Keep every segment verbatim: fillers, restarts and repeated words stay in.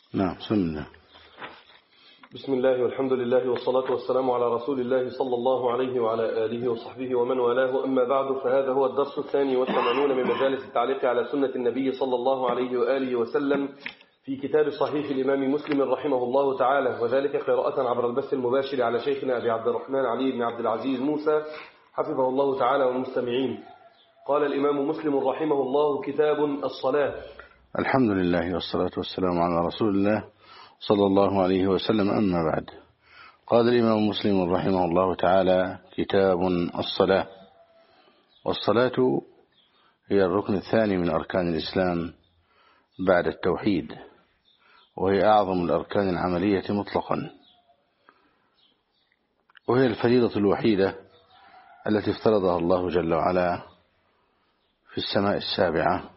نعم بسم الله. بسم الله والحمد لله والصلاة والسلام على رسول الله صلى الله عليه وعلى آله وصحبه ومن والاه، أما بعد، فهذا هو الدرس الثاني والثمانون من مجالس التعليق على سنة النبي صلى الله عليه وآله وسلم في كتاب صحيح الإمام مسلم رحمه الله تعالى، وذلك قراءة عبر البث المباشر على شيخنا أبي عبد الرحمن علي بن عبد العزيز موسى حفظه الله تعالى والمستمعين. قال الإمام مسلم رحمه الله: كتاب الصلاة. الحمد لله والصلاة والسلام على رسول الله صلى الله عليه وسلم، أما بعد. قال الإمام مسلم رحمه الله تعالى: كتاب الصلاة. والصلاة هي الركن الثاني من أركان الإسلام بعد التوحيد، وهي أعظم الأركان العملية مطلقا، وهي الفريضة الوحيدة التي افترضها الله جل وعلا في السماء السابعة،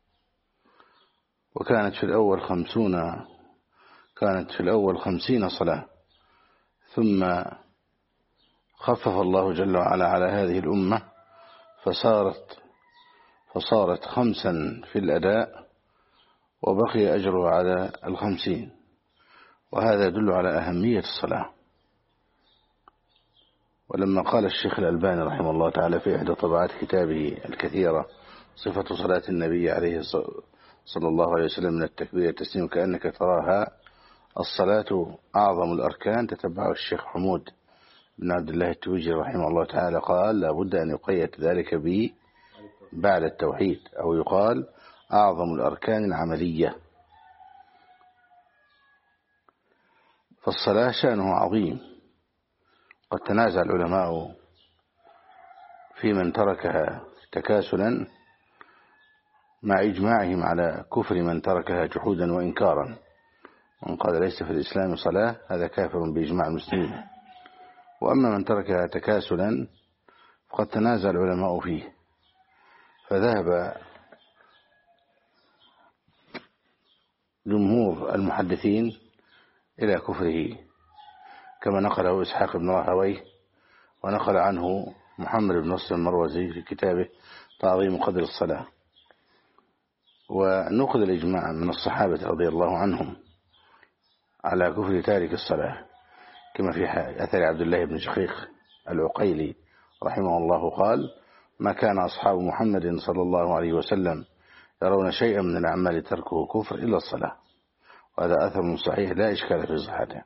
وكانت في الأول خمسون كانت في الأول خمسين صلاة، ثم خفف الله جل وعلا على هذه الأمة فصارت فصارت خمسا في الأداء، وبقي أجرها على الخمسين، وهذا يدل على أهمية الصلاة. ولما قال الشيخ الألباني رحمه الله تعالى في إحدى طبعات كتابه الكثيرة صفة صلاة النبي عليه صلى الله عليه وسلم من التكبير التسليم كأنك تراها، الصلاة أعظم الأركان، تتبعه الشيخ حمود بن عبد الله التويجري رحمه الله تعالى قال: لا بد أن يقيد ذلك ب بعد التوحيد، أو يقال أعظم الأركان العملية. فالصلاة شأنه عظيم، قد تنازع العلماء في من تركها تكاسلا، مع إجماعهم على كفر من تركها جحودا وإنكارا. من قال ليس في الإسلام صلاة هذا كافر بإجماع المسلمين، وأما من تركها تكاسلا فقد تنازع العلماء فيه، فذهب جمهور المحدثين إلى كفره، كما نقله إسحاق بن راهويه، ونقل عنه محمد بن نصر المروزي في كتابه تعظيم قدر الصلاة. ونقل الإجماع من الصحابة رضي الله عنهم على كفر تارك الصلاة، كما في أثر عبد الله بن شقيق العقيلي رحمه الله قال: ما كان أصحاب محمد صلى الله عليه وسلم يرون شيئا من الأعمال تركه كفر إلا الصلاة. وهذا أثر صحيح لا إشكال في صحته.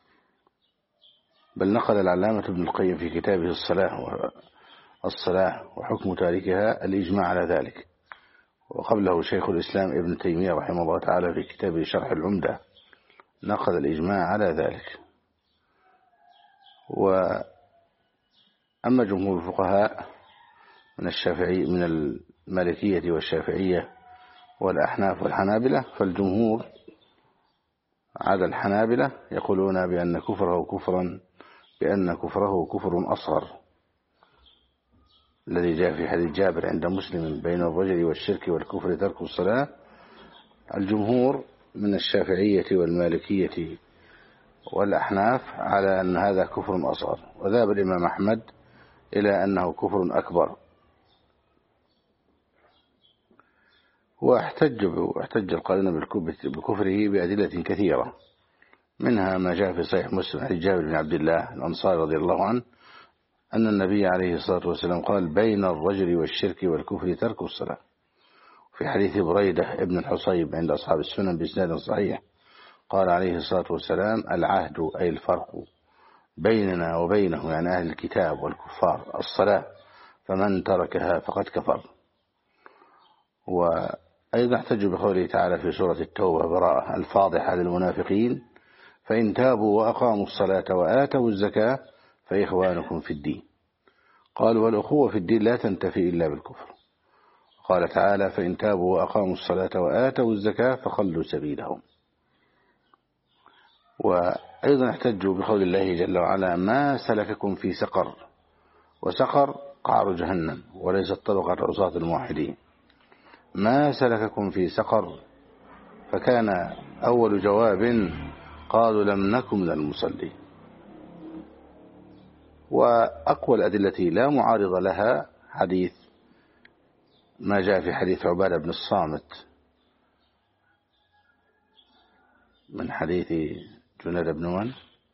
بل نقل العلامة ابن القيم في كتابه الصلاة الصلاة وحكم تاركها الإجماع على ذلك، وقبله شيخ الإسلام ابن تيمية رحمه الله تعالى في كتابه شرح العمدة نقل الإجماع على ذلك. وأما جمهور الفقهاء من الشافعي من المالكية والشافعية والأحناف والحنابلة، فالجمهور على الحنابلة يقولون بأن كفره كفرا بأن كفره كفر أصغر، الذي جاء في حديث جابر عند مسلم: بين الرجل والشرك والكفر ترك الصلاة. الجمهور من الشافعية والمالكية والأحناف على أن هذا كفر أصغر، وذهب الإمام أحمد إلى أنه كفر أكبر. واحتج واحتج القائلون بكفره بأدلة كثيرة، منها ما جاء في صحيح مسلم عن جابر بن عبد الله الأنصاري رضي الله عنه أن النبي عليه الصلاة والسلام قال: بين الرجل والشرك والكفر ترك الصلاة. في حديث بريدة ابن الحصيب عند أصحاب السنن بإسناد صحيح قال عليه الصلاة والسلام: العهد أي الفرق بيننا وبينه، يعني أهل الكتاب والكفار، الصلاة، فمن تركها فقد كفر. وأيضا احتج بقوله تعالى في سورة التوبة براءة الفاضحة للمنافقين: فإن تابوا وأقاموا الصلاة وآتوا الزكاة فإخوانكم في الدين. قالوا: والأخوة في الدين لا تنتفي إلا بالكفر. قال تعالى: فإن تابوا وأقاموا الصلاة وآتوا الزكاة فخلوا سبيلهم. وأيضا احتجوا بقول الله جل وعلا: ما سلككم في سقر. وسقر قعر جهنم، وليست طبقة عصاة الموحدين. ما سلككم في سقر، فكان أول جواب قالوا: لم نكن من المصلين. وأقوى الأدلة لا معارض لها حديث ما جاء في حديث عبادة بن الصامت من حديث جنيد بن من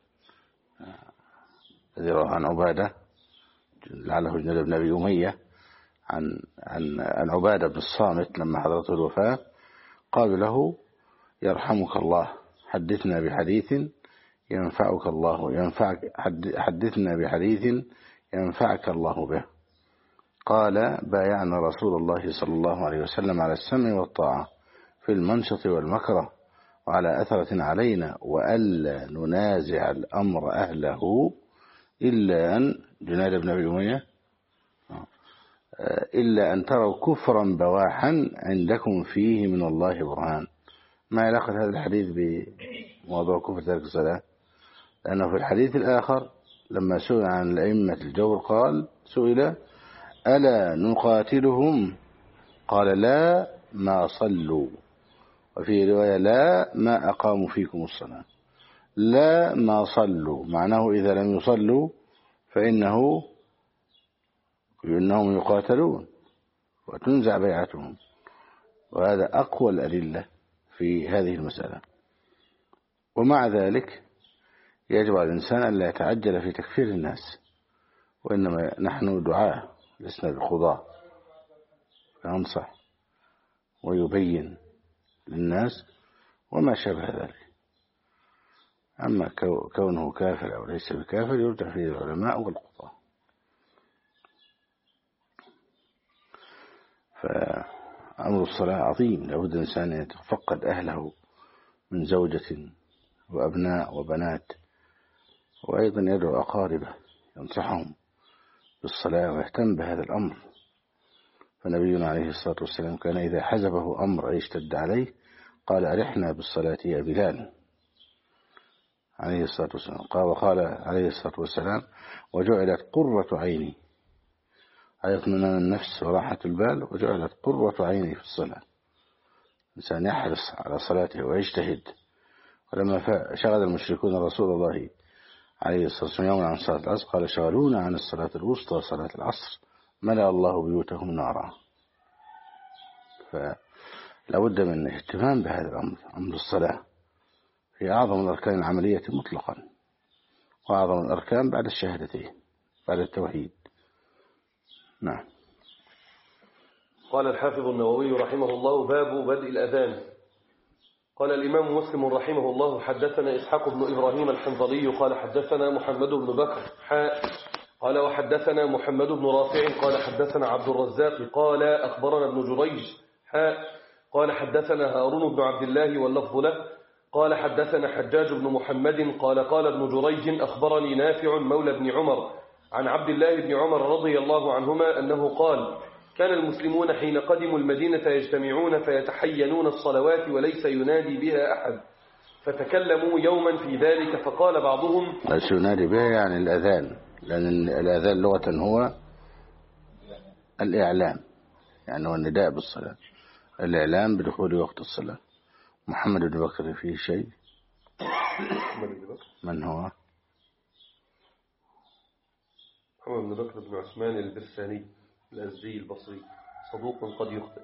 الذي رواه عن عبادة لعله جنيد بن أبي أمية عن عن عن عبادة بن الصامت لما حضرته الوفاة قال له يرحمك الله حدثنا بحديث ينفعك الله ينفعك حدثنا بحديث ينفعك الله به. قال بايعنا رسول الله صلى الله عليه وسلم على السمع والطاعة في المنشط والمكره وعلى أثرة علينا وألا ننازع الأمر أهله إلا أن جنيد بن أبي أمية إلا أن تروا كفرا بواحا عندكم فيه من الله برهان. ما علاقة هذا الحديث بموضوع كفر ترك الصلاة؟ لأنه في الحديث الآخر لما سئل عن الأئمة الجور قال سئل ألا نقاتلهم قال لا ما صلوا، وفي رواية لا ما أقاموا فيكم الصلاة. لا ما صلوا معناه إذا لم يصلوا فإنه إنهم يقاتلون وتنزع بيعتهم، وهذا أقوى الأدلة في هذه المسألة. ومع ذلك يجب على الإنسان أن لا يتعجل في تكفير الناس، وإنما نحن دعاة لسنا بقضاة، فننصح ويبين للناس وما شابه ذلك. أما كونه كافر أو ليس بكافر يرجع فيه العلماء والقضاة. فأمر الصلاة عظيم، لابد الإنسان أن يتفقد أهله من زوجة وأبناء وبنات، وأيضا يدعو أقاربه ينصحهم بالصلاة ويهتم بهذا الأمر. فنبينا عليه الصلاة والسلام كان إذا حزبه أمر أي اشتد عليه قال أرحنا بالصلاة يا بلال عليه الصلاة والسلام. قال وقال عليه الصلاة والسلام وجعلت قرة عيني، أي اطمئنان النفس وراحة البال، وجعلت قرة عيني في الصلاة. الإنسان يحرص على صلاته ويجتهد. ولما شغل المشركون رسول الله عليه الصلاة والسلام يوما عن صلاة العصر قال شغلونا عن الصلاة الوسطى صلاة العصر ملأ الله بيوتهم نارا. فلا بد من اهتمام بهذا الأمر، أمر الصلاة هي أعظم الأركان العملية مطلقا، وأعظم الأركان بعد الشهادتين بعد التوحيد. نعم. قال الحافظ النووي رحمه الله باب بدء الأذان. قال الإمام مسلم رحمه الله حدثنا إسحاق بن إبراهيم الحنظلي قال حدثنا محمد بن بكر حاء قال وحدثنا محمد بن رافع قال حدثنا عبد الرزاق قال أخبرنا ابن جريج حاء قال حدثنا هارون بن عبد الله واللفظ له قال حدثنا حجاج بن محمد قال قال ابن جريج أخبرني نافع مولى بن عمر عن عبد الله بن عمر رضي الله عنهما أنه قال كان المسلمون حين قدموا المدينة يجتمعون فيتحينون الصلوات وليس ينادي بها أحد، فتكلموا يوما في ذلك فقال بعضهم ليس ينادي بها يعني الأذان، لأن الأذان لغة هو الإعلام، يعني هو النداء بالصلاة، الإعلام بدخول وقت الصلاة. محمد بن بكر فيه شيء؟ من هو؟ محمد بن بكر بن عثمان البرساني الأزدي البصري صدوق قد يخطئ.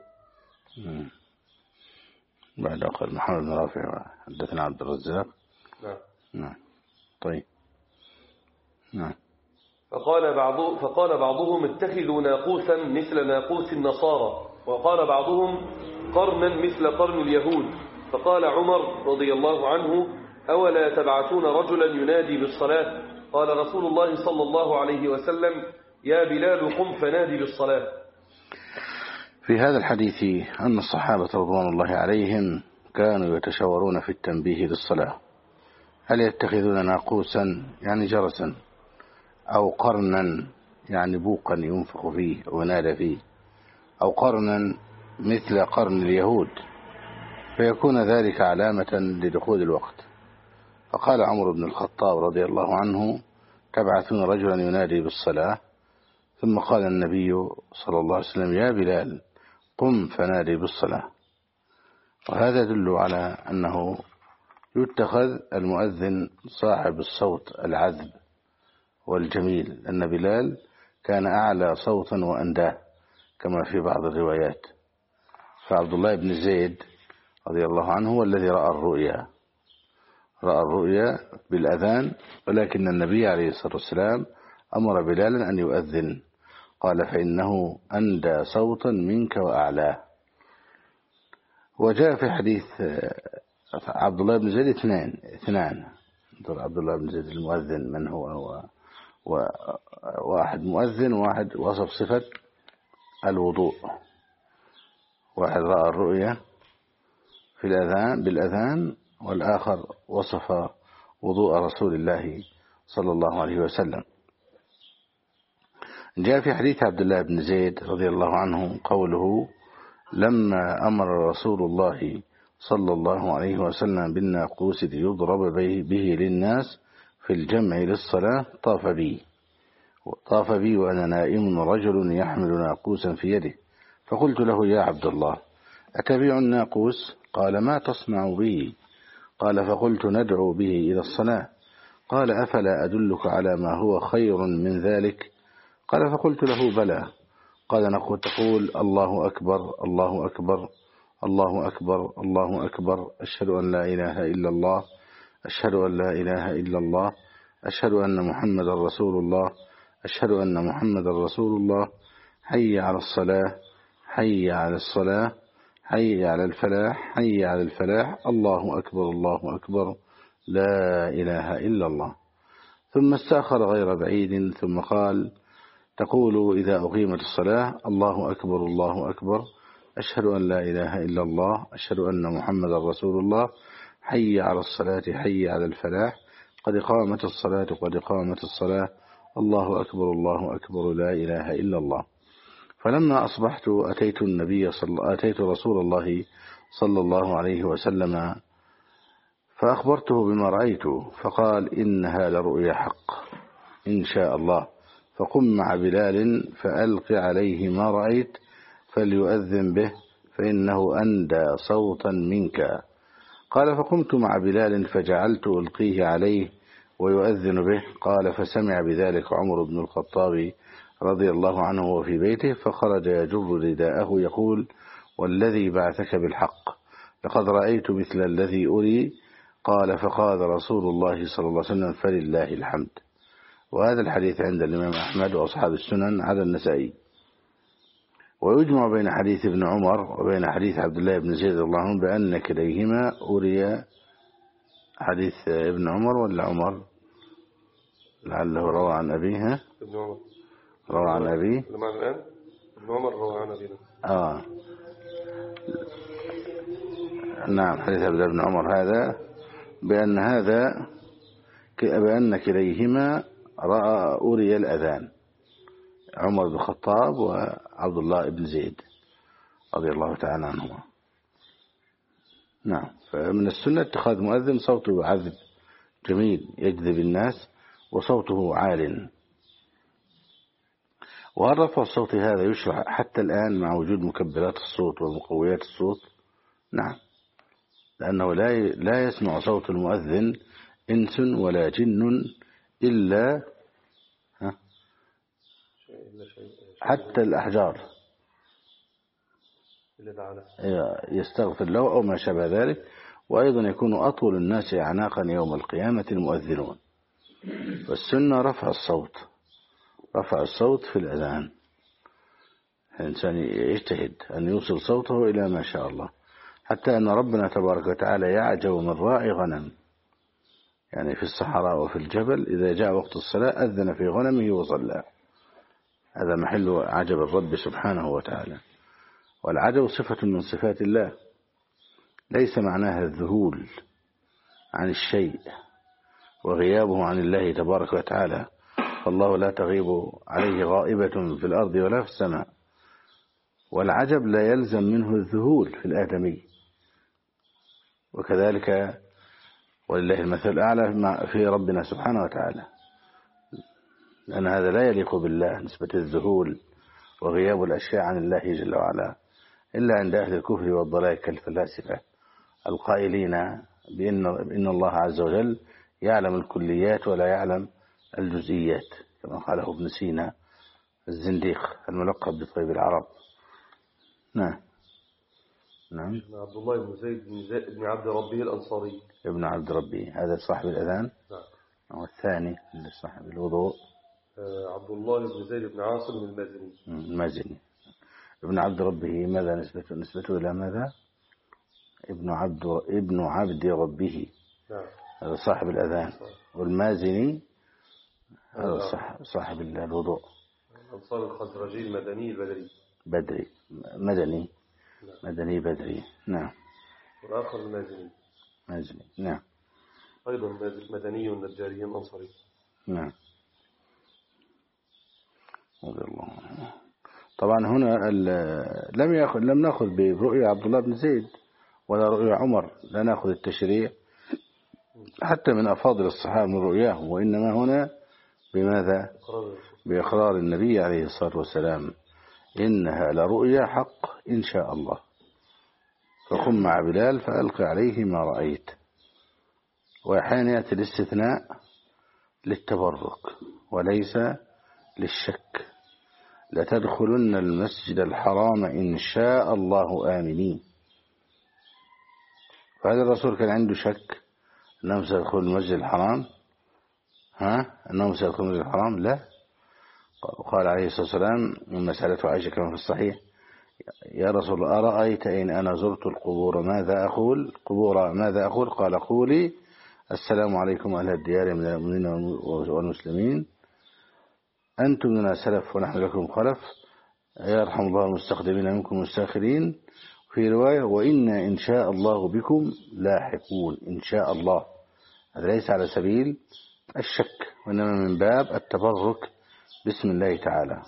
بعد أقل محمد بن رافع حدثنا عبد الرزاق. نعم. نعم. طيب. نعم. فقال بعض فقال بعضهم اتخذوا ناقوسا مثل ناقوس النصارى، وقال بعضهم قرنا مثل قرن اليهود. فقال عمر رضي الله عنه أولا تبعثون رجلا ينادي بالصلاة؟ قال رسول الله صلى الله عليه وسلم يا بلال قم فنادي بالصلاة. في هذا الحديث أن الصحابة رضوان الله عليهم كانوا يتشاورون في التنبيه للصلاة، هل يتخذون ناقوسا يعني جرسا أو قرنا يعني بوقا ينفخ فيه ونادى فيه، أو قرنا مثل قرن اليهود فيكون ذلك علامة لدخول الوقت. فقال عمر بن الخطاب رضي الله عنه تبعثون رجلا ينادي بالصلاة، ثم قال النبي صلى الله عليه وسلم يا بلال قم فنادي بالصلاة. وهذا يدل على أنه يتخذ المؤذن صاحب الصوت العذب والجميل، أن بلال كان أعلى صوتا وأنداه كما في بعض الروايات. فعبد الله بن زيد رضي الله عنه هو الذي رأى الرؤيا رأى الرؤيا بالأذان، ولكن النبي عليه الصلاة والسلام أمر بلالا أن يؤذن، قال فإنه أندى صوتا منك وأعلاه. وجاء في حديث عبد الله بن زيد اثنان اثنان عبد الله بن زيد المؤذن من هو؟ هو واحد مؤذن، واحد وصف صفة الوضوء، واحد رأى الرؤيا في الأذان بالأذان، والآخر وصف وضوء رسول الله صلى الله عليه وسلم. جاء في حديث عبد الله بن زيد رضي الله عنه قوله: لما أمر رسول الله صلى الله عليه وسلم بالناقوس ليضرب به للناس في الجمع للصلاة طاف بي طاف بي وأنا نائم رجل يحمل ناقوسا في يده، فقلت له: يا عبد الله، أتبيع الناقوس؟ قال: ما تصنع به؟ قال: فقلت: ندعو به إلى الصلاة. قال: أفلا أدلك على ما هو خير من ذلك؟ قال: فقلت له: بلى. قال: نقول تقول: الله أكبر الله أكبر الله أكبر الله أكبر، أشهد أن لا إله إلا الله أشهد أن لا إله إلا الله أشهد أن محمد رسول الله أشهد أن محمد رسول الله، حي على الصلاة حي على الصلاة حي على الفلاح حي على الفلاح، الله أكبر الله أكبر لا إله إلا الله. ثم استأخر غير بعيد ثم قال: تقول إذا أقيمت الصلاة: الله أكبر الله أكبر أشهد أن لا إله إلا الله أشهد أن محمد رسول الله، حي على الصلاة حي على الفلاح، قد قامت الصلاة قد قامت الصلاة، الله أكبر الله أكبر لا إله إلا الله. فلما أصبحت أتيت النبي صلى أتيت رسول الله صلى الله عليه وسلم فأخبرته بما رأيته، فقال: إنها لرؤيا حق إن شاء الله، فقم مع بلال فألق عليه ما رأيت فليؤذن به فإنه أندى صوتا منك. قال: فقمت مع بلال فجعلت ألقيه عليه ويؤذن به. قال: فسمع بذلك عمر بن الخطاب رضي الله عنه وفي بيته، فخرج يجر رداءه يقول: والذي بعثك بالحق لقد رأيت مثل الذي أري. قال: فقال رسول الله صلى الله عليه وسلم: فلله الحمد. وهذا الحديث عند الإمام أحمد وأصحاب السنن على النسائي. ويجمع بين حديث ابن عمر وبين حديث عبد الله بن زيد رضي الله عنه بأن كليهما أري. حديث ابن عمر ولا عمر لعله روى عن أبيه؟ ابن عمر روى عن أبيه الآن ابن عمر روى عن أبيه. آه نعم، حديث عبد الله بن عمر هذا بأن هذا بأن كليهما رأى أري الأذان، عمر بن الخطاب وعبد الله بن زيد رضي الله تعالى عنهما. نعم. فمن السنة اتخاذ مؤذن صوته عذب جميل يجذب الناس وصوته عال. وهل رفع الصوت هذا يشرع حتى الآن مع وجود مكبرات الصوت ومقويات الصوت؟ نعم، لأنه لا لا يسمع صوت المؤذن إنس ولا جن إلا حتى الأحجار يستغفر له أو ما شابه ذلك. وأيضا يكون أطول الناس أعناقا يوم القيامة المؤذنون. والسنة رفع الصوت رفع الصوت في الأذان، الإنسان يجتهد أن يوصل صوته إلى ما شاء الله، حتى أن ربنا تبارك وتعالى يعجب من راعي غنم، يعني في الصحراء وفي الجبل إذا جاء وقت الصلاة أذن في غنمه وصلى. هذا محل عجب الرب سبحانه وتعالى. والعجب صفة من صفات الله، ليس معناها الذهول عن الشيء وغيابه عن الله تبارك وتعالى، فالله لا تغيب عليه غائبة في الأرض ولا في السماء. والعجب لا يلزم منه الذهول في الآدمي، وكذلك ولله المثل الأعلى في ربنا سبحانه وتعالى، لأن هذا لا يليق بالله نسبة الذهول وغياب الأشياء عن الله جل وعلا إلا عند أهل الكفر والضلال كالفلاسفة القائلين بأن إن الله عز وجل يعلم الكليات ولا يعلم الجزئيات، كما قاله ابن سينا الزنديق الملقب بطيب العرب. نعم. نعم. عبد الله بن زيد بن, زيد بن عبد ربه الأنصاري. ابن عبد ربه هذا صاحب الأذان. نعم. والثاني اللي صاحب الوضوء عبد الله بن زيد بن عاصم المازني. المازني. ابن عبد ربه ماذا نسبته نسبته إلى ماذا؟ ابن عبد ابن عبد ربه. نعم. هذا صاحب الأذان. والمازني هذا صاحب صاحب الوضوء. الأنصار الخزرجي المدني البدري. بدري مدني. نعم. مدني بدري. نعم. والآخر المازني. مازني. نعم. أيضا مدني نجاري أنصاري. نعم. رضي الله عنه. طبعا هنا لم يأخذ لم نأخذ برؤية عبد الله بن زيد ولا رؤية عمر، لا نأخذ التشريع حتى من أفاضل الصحابة من رؤياه، وإنما هنا بماذا؟ بإقرار النبي عليه الصلاة والسلام إنها لرؤيا حق إن شاء الله، فقم مع بلال فألقي عليه ما رأيت. وأحيانا يأتي الاستثناء للتبرك وليس للشك. لتدخلن المسجد الحرام إن شاء الله آمنين. فهذا الرسول كان عنده شك أنهم سيدخلون المسجد الحرام؟ ها أنهم سيدخلون المسجد الحرام؟ لا. وقال عليه الصلاة والسلام مما سألته عائشة كما في الصحيح: يا رسول الله أرأيت إن أنا زرت القبور ماذا أقول؟ قبور ماذا أقول؟ قال قولي السلام عليكم أهل الديار من المؤمنين والمسلمين، أنتم لنا سلف ونحن لكم خلف، يرحم الله المستقدمين منكم المستاخرين. في رواية: وإنا إن شاء الله بكم لاحقون. إن شاء الله هذا ليس على سبيل الشك، وإنما من باب التبرك بسم الله تعالى.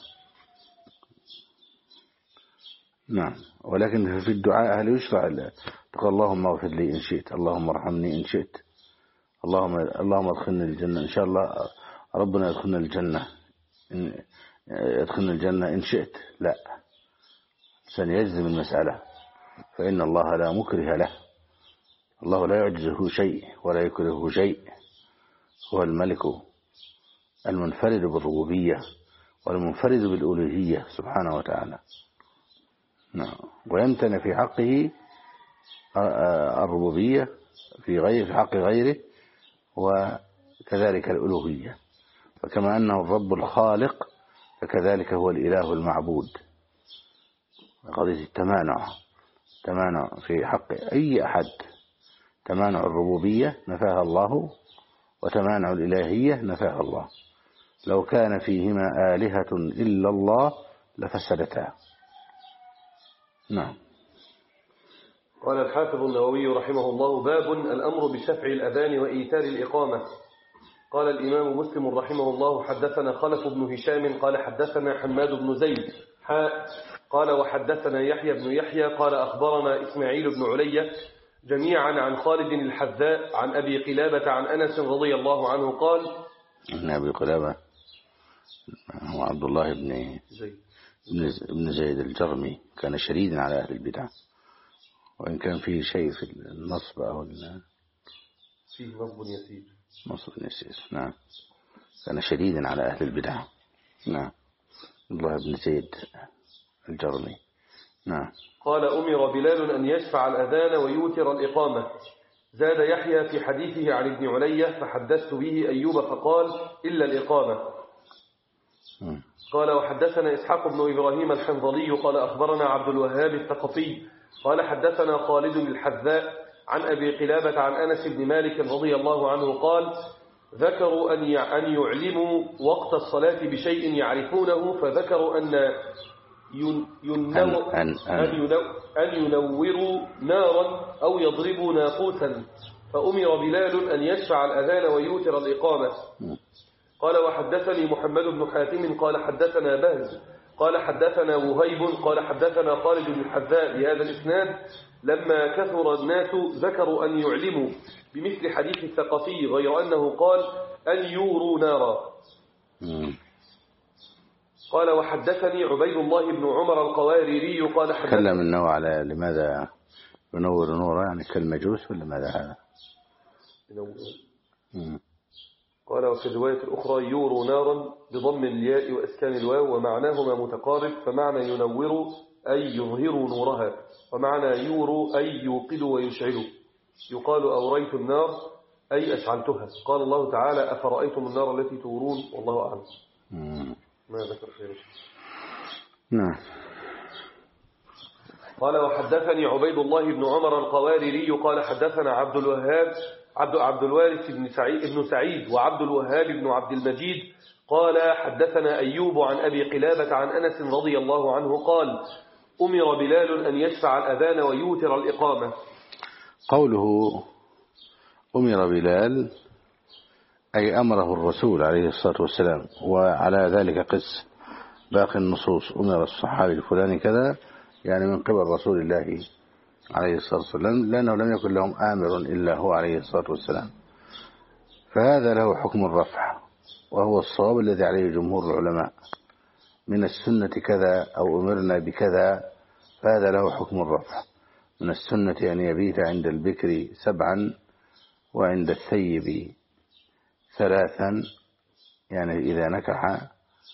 نعم. ولكن في الدعاء هل يشرع تقول اللهم اغفر لي إن شئت، اللهم ارحمني إن شئت، اللهم اللهم ادخلني الجنة إن شاء الله، ربنا يدخلنا الجنة إن يدخلنا الجنة إن شئت؟ لا، سنيجزم المسألة، فإن الله لا مكره له، الله لا يعجزه شيء ولا يكرهه شيء، هو الملك المنفرد بالربوبية والمنفرد بالألوهية سبحانه وتعالى. نعم. ويمتنع في حقه الربوبية في غير في حق غيره، وكذلك الألوهية. فكما أنه الرب الخالق فكذلك هو الإله المعبود. قضية التمانع، تمانع في حق أي أحد، تمانع الربوبية نفاها الله، وتمانع الإلهية نفاها الله. لو كان فيهما آلهة إلا الله لفسدتا. نعم. قال الحافظ النووي رحمه الله: باب الأمر بشفع الأذان وإيتار الإقامة. قال الإمام مسلم رحمه الله: حدثنا خلف بن هشام قال حدثنا حماد بن زيد حاء قال وحدثنا يحيى بن يحيى قال أخبرنا إسماعيل بن علية جميعا عن خالد الحذاء عن أبي قلابة عن أنس رضي الله عنه قال: أن أبي قلابة هو عبد الله بن زيد ابن زيد الجرمي، كان شديدا على أهل البدع، وإن كان فيه شيء في النصب أو فيه نصب يسير نصب يسير. نعم. كان شديدا على أهل البدع. نعم. عبد الله بن زيد الجرمي. نعم. قال: أمر بلال أن يشفع الأذان ويوتر الإقامة. زاد يحيى في حديثه عن ابن علية: فحدثت به أيوب فقال: إلا الإقامة. م. قال: وحدثنا إسحاق بن إبراهيم الحنظلي قال أخبرنا عبد الوهاب الثقفي قال حدثنا خالد الحذاء عن أبي قلابة عن أنس بن مالك رضي الله عنه قال: ذكروا أن أن يعلموا وقت الصلاة بشيء يعرفونه، فذكروا أن ينو أن, أن, أن ينوروا نارا أو يضربوا ناقوسا، فأمر بلال أن يشفع الأذان ويوتر الإقامة. قال: وحدثني محمد بن حاتم قال حدثنا بهز قال حدثنا وهيب قال حدثنا خالد بن الحذاء بهذا الإسناد: لما كثر الناس ذكروا أن يعلموا بمثل حديث الثقفي، غير أنه قال أن يوروا نارا. قال: وحدثني عبيد الله بن عمر القواريري قال حدثنا. تكلم النوع على لماذا ينور نورا، يعني كالمجوس ولا ماذا هذا؟ قال: وفي الرواية الأخرى يوروا نارا بضم الياء وإسكان الواو ومعناهما متقارب، فمعنى ينور أي يظهروا نورها، ومعنى يوروا أي يوقدوا ويشعلوا. يقال أوريت النار أي أشعلتها. قال الله تعالى أفرأيتم النار التي تورون والله أعلم. ما ذكر شيء. نعم. قال وحدثني عبيد الله بن عمر القواريري قال حدثنا عبد الوهاب عبد عبد الوارث بن سعيد بن سعيد وعبد الوهاب بن عبد المجيد قال حدثنا أيوب عن أبي قلابة عن أنس رضي الله عنه قال أمر بلال أن يشفع الأذان ويوتر الإقامة. قوله أمر بلال أي أمره الرسول عليه الصلاة والسلام، وعلى ذلك قس باقي النصوص. أمر الصحابي الفلاني كذا، يعني من قبل رسول الله عليه الصلاة والسلام، لأنه لم يكن لهم آمر إلا هو عليه الصلاة والسلام. فهذا له حكم الرفع، وهو الصواب الذي عليه جمهور العلماء. من السنة كذا أو أمرنا بكذا، فهذا له حكم الرفع. من السنة أن يبيت عند البكر سبعا وعند الثيب ثلاثا، يعني إذا نكح،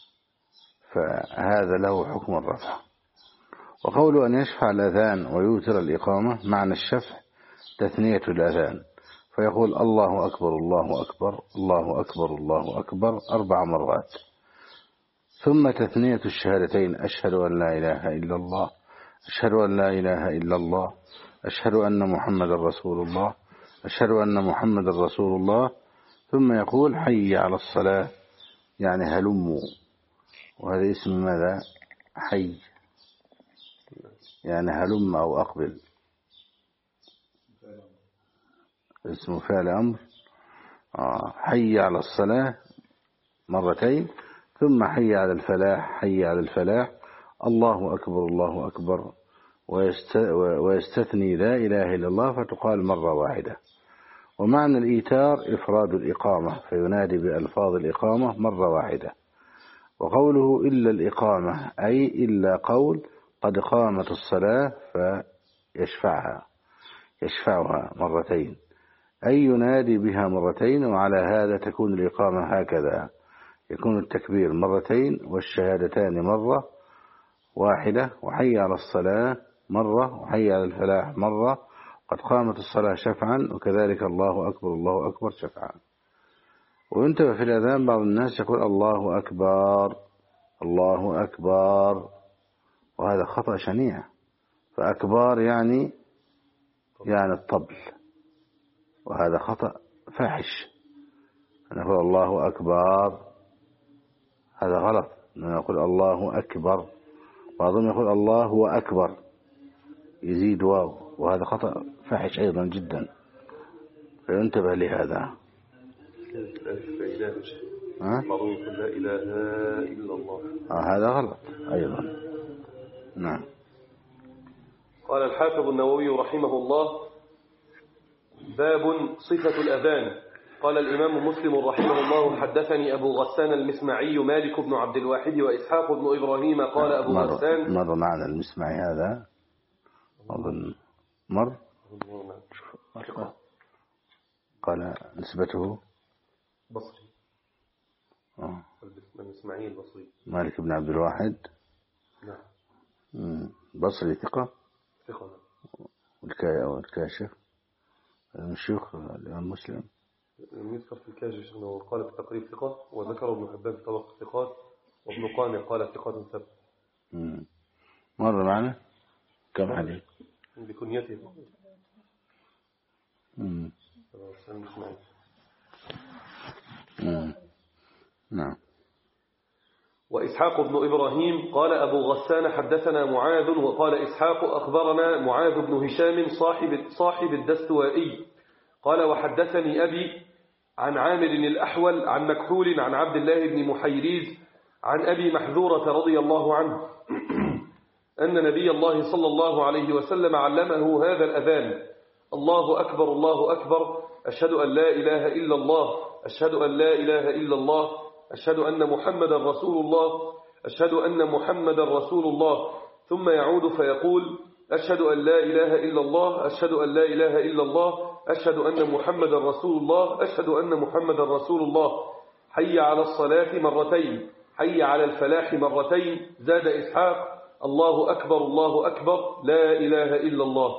فهذا له حكم الرفع. وقول أن يشفع الأذان ويوتر الإقامة، معنى الشفع تثنية الأذان، فيقول الله أكبر الله أكبر الله أكبر الله أكبر أربع مرات، ثم تثنية الشهادتين أشهد أن لا إله إلا الله أشهد أن لا إله إلا الله أشهد أن محمد رسول الله أشهد أن محمد رسول الله، ثم يقول حي على الصلاة، يعني هلموا. وهذا اسم ماذا؟ حي، يعني هلم أو أقبل، اسم فعل أمر. آه. حي على الصلاة مرتين، ثم حي على الفلاح حي على الفلاح، الله أكبر الله أكبر، ويستثني لا إله إلا الله فتقال مرة واحدة. ومعنى الإيتار إفراد الإقامة، فينادي بألفاظ الإقامة مرة واحدة. وقوله إلا الإقامة أي إلا قول قد قامت الصلاة فيشفعها يشفعها مرتين، أي ينادي بها مرتين. وعلى هذا تكون الإقامة هكذا، يكون التكبير مرتين والشهادتان مرة واحدة، وحي على الصلاة مرة، وحي على الفلاح مرة، قد قامت الصلاة شفعا، وكذلك الله أكبر الله أكبر شفعا. وينتبه في الأذان بعض الناس يقول الله أكبر الله أكبر، وهذا خطأ شنيع. فأكبر يعني يعني الطبل، وهذا خطأ فاحش. نقول الله أكبر، هذا غلط. نقول الله أكبر، بعضهم يقول الله هو أكبر يزيد واو، وهذا خطأ فاحش أيضا جدا، فينتبه لهذا. بعضهم يقول لا إله إلا الله، آه هذا غلط أيضا. نعم. قال الحافظ النووي رحمه الله باب صفة الأذان. قال الإمام مسلم رحمه الله حدثني أبو غسان المسمعي مالك بن عبد الواحد وإسحاق بن إبراهيم قال أبو مر غسان مر معنا المسمعي هذا أظن مر قال نسبته بصري. آه. المسمعي البصري مالك بن عبد الواحد. نعم. بصري ثقة. ثقة. والكاشف المشيوخ الإمام مسلم يذكر في الكاشف أنه قال في تقريب ثقة، وذكر ابن حبان في طبق الثقات، وابن قانع قال ثقة ثبت. مر معنا كم حديث بكنيته. امم نعم. وإسحاق بن إبراهيم قال أبو غسان حدثنا معاذ، وقال إسحاق أخبرنا معاذ بن هشام صاحب صاحب الدستوائي قال وحدثني أبي عن عامر الأحول عن مكحول عن عبد الله بن محيريز عن أبي محذورة رضي الله عنه أن نبي الله صلى الله عليه وسلم علمه هذا الأذان: الله أكبر الله أكبر، أشهد أن لا إله إلا الله، أشهد أن لا إله إلا الله، أشهد أن محمد رسول الله، أشهد أن محمد رسول الله، ثم يعود فيقول: أشهد أن لا إله إلا الله، أشهد أن لا إله إلا الله، أشهد أن محمد رسول الله، أشهد أن محمد رسول الله. حي على الصلاة مرتين، حي على الفلاح مرتين. زاد إسحاق: الله أكبر الله أكبر لا إله إلا الله.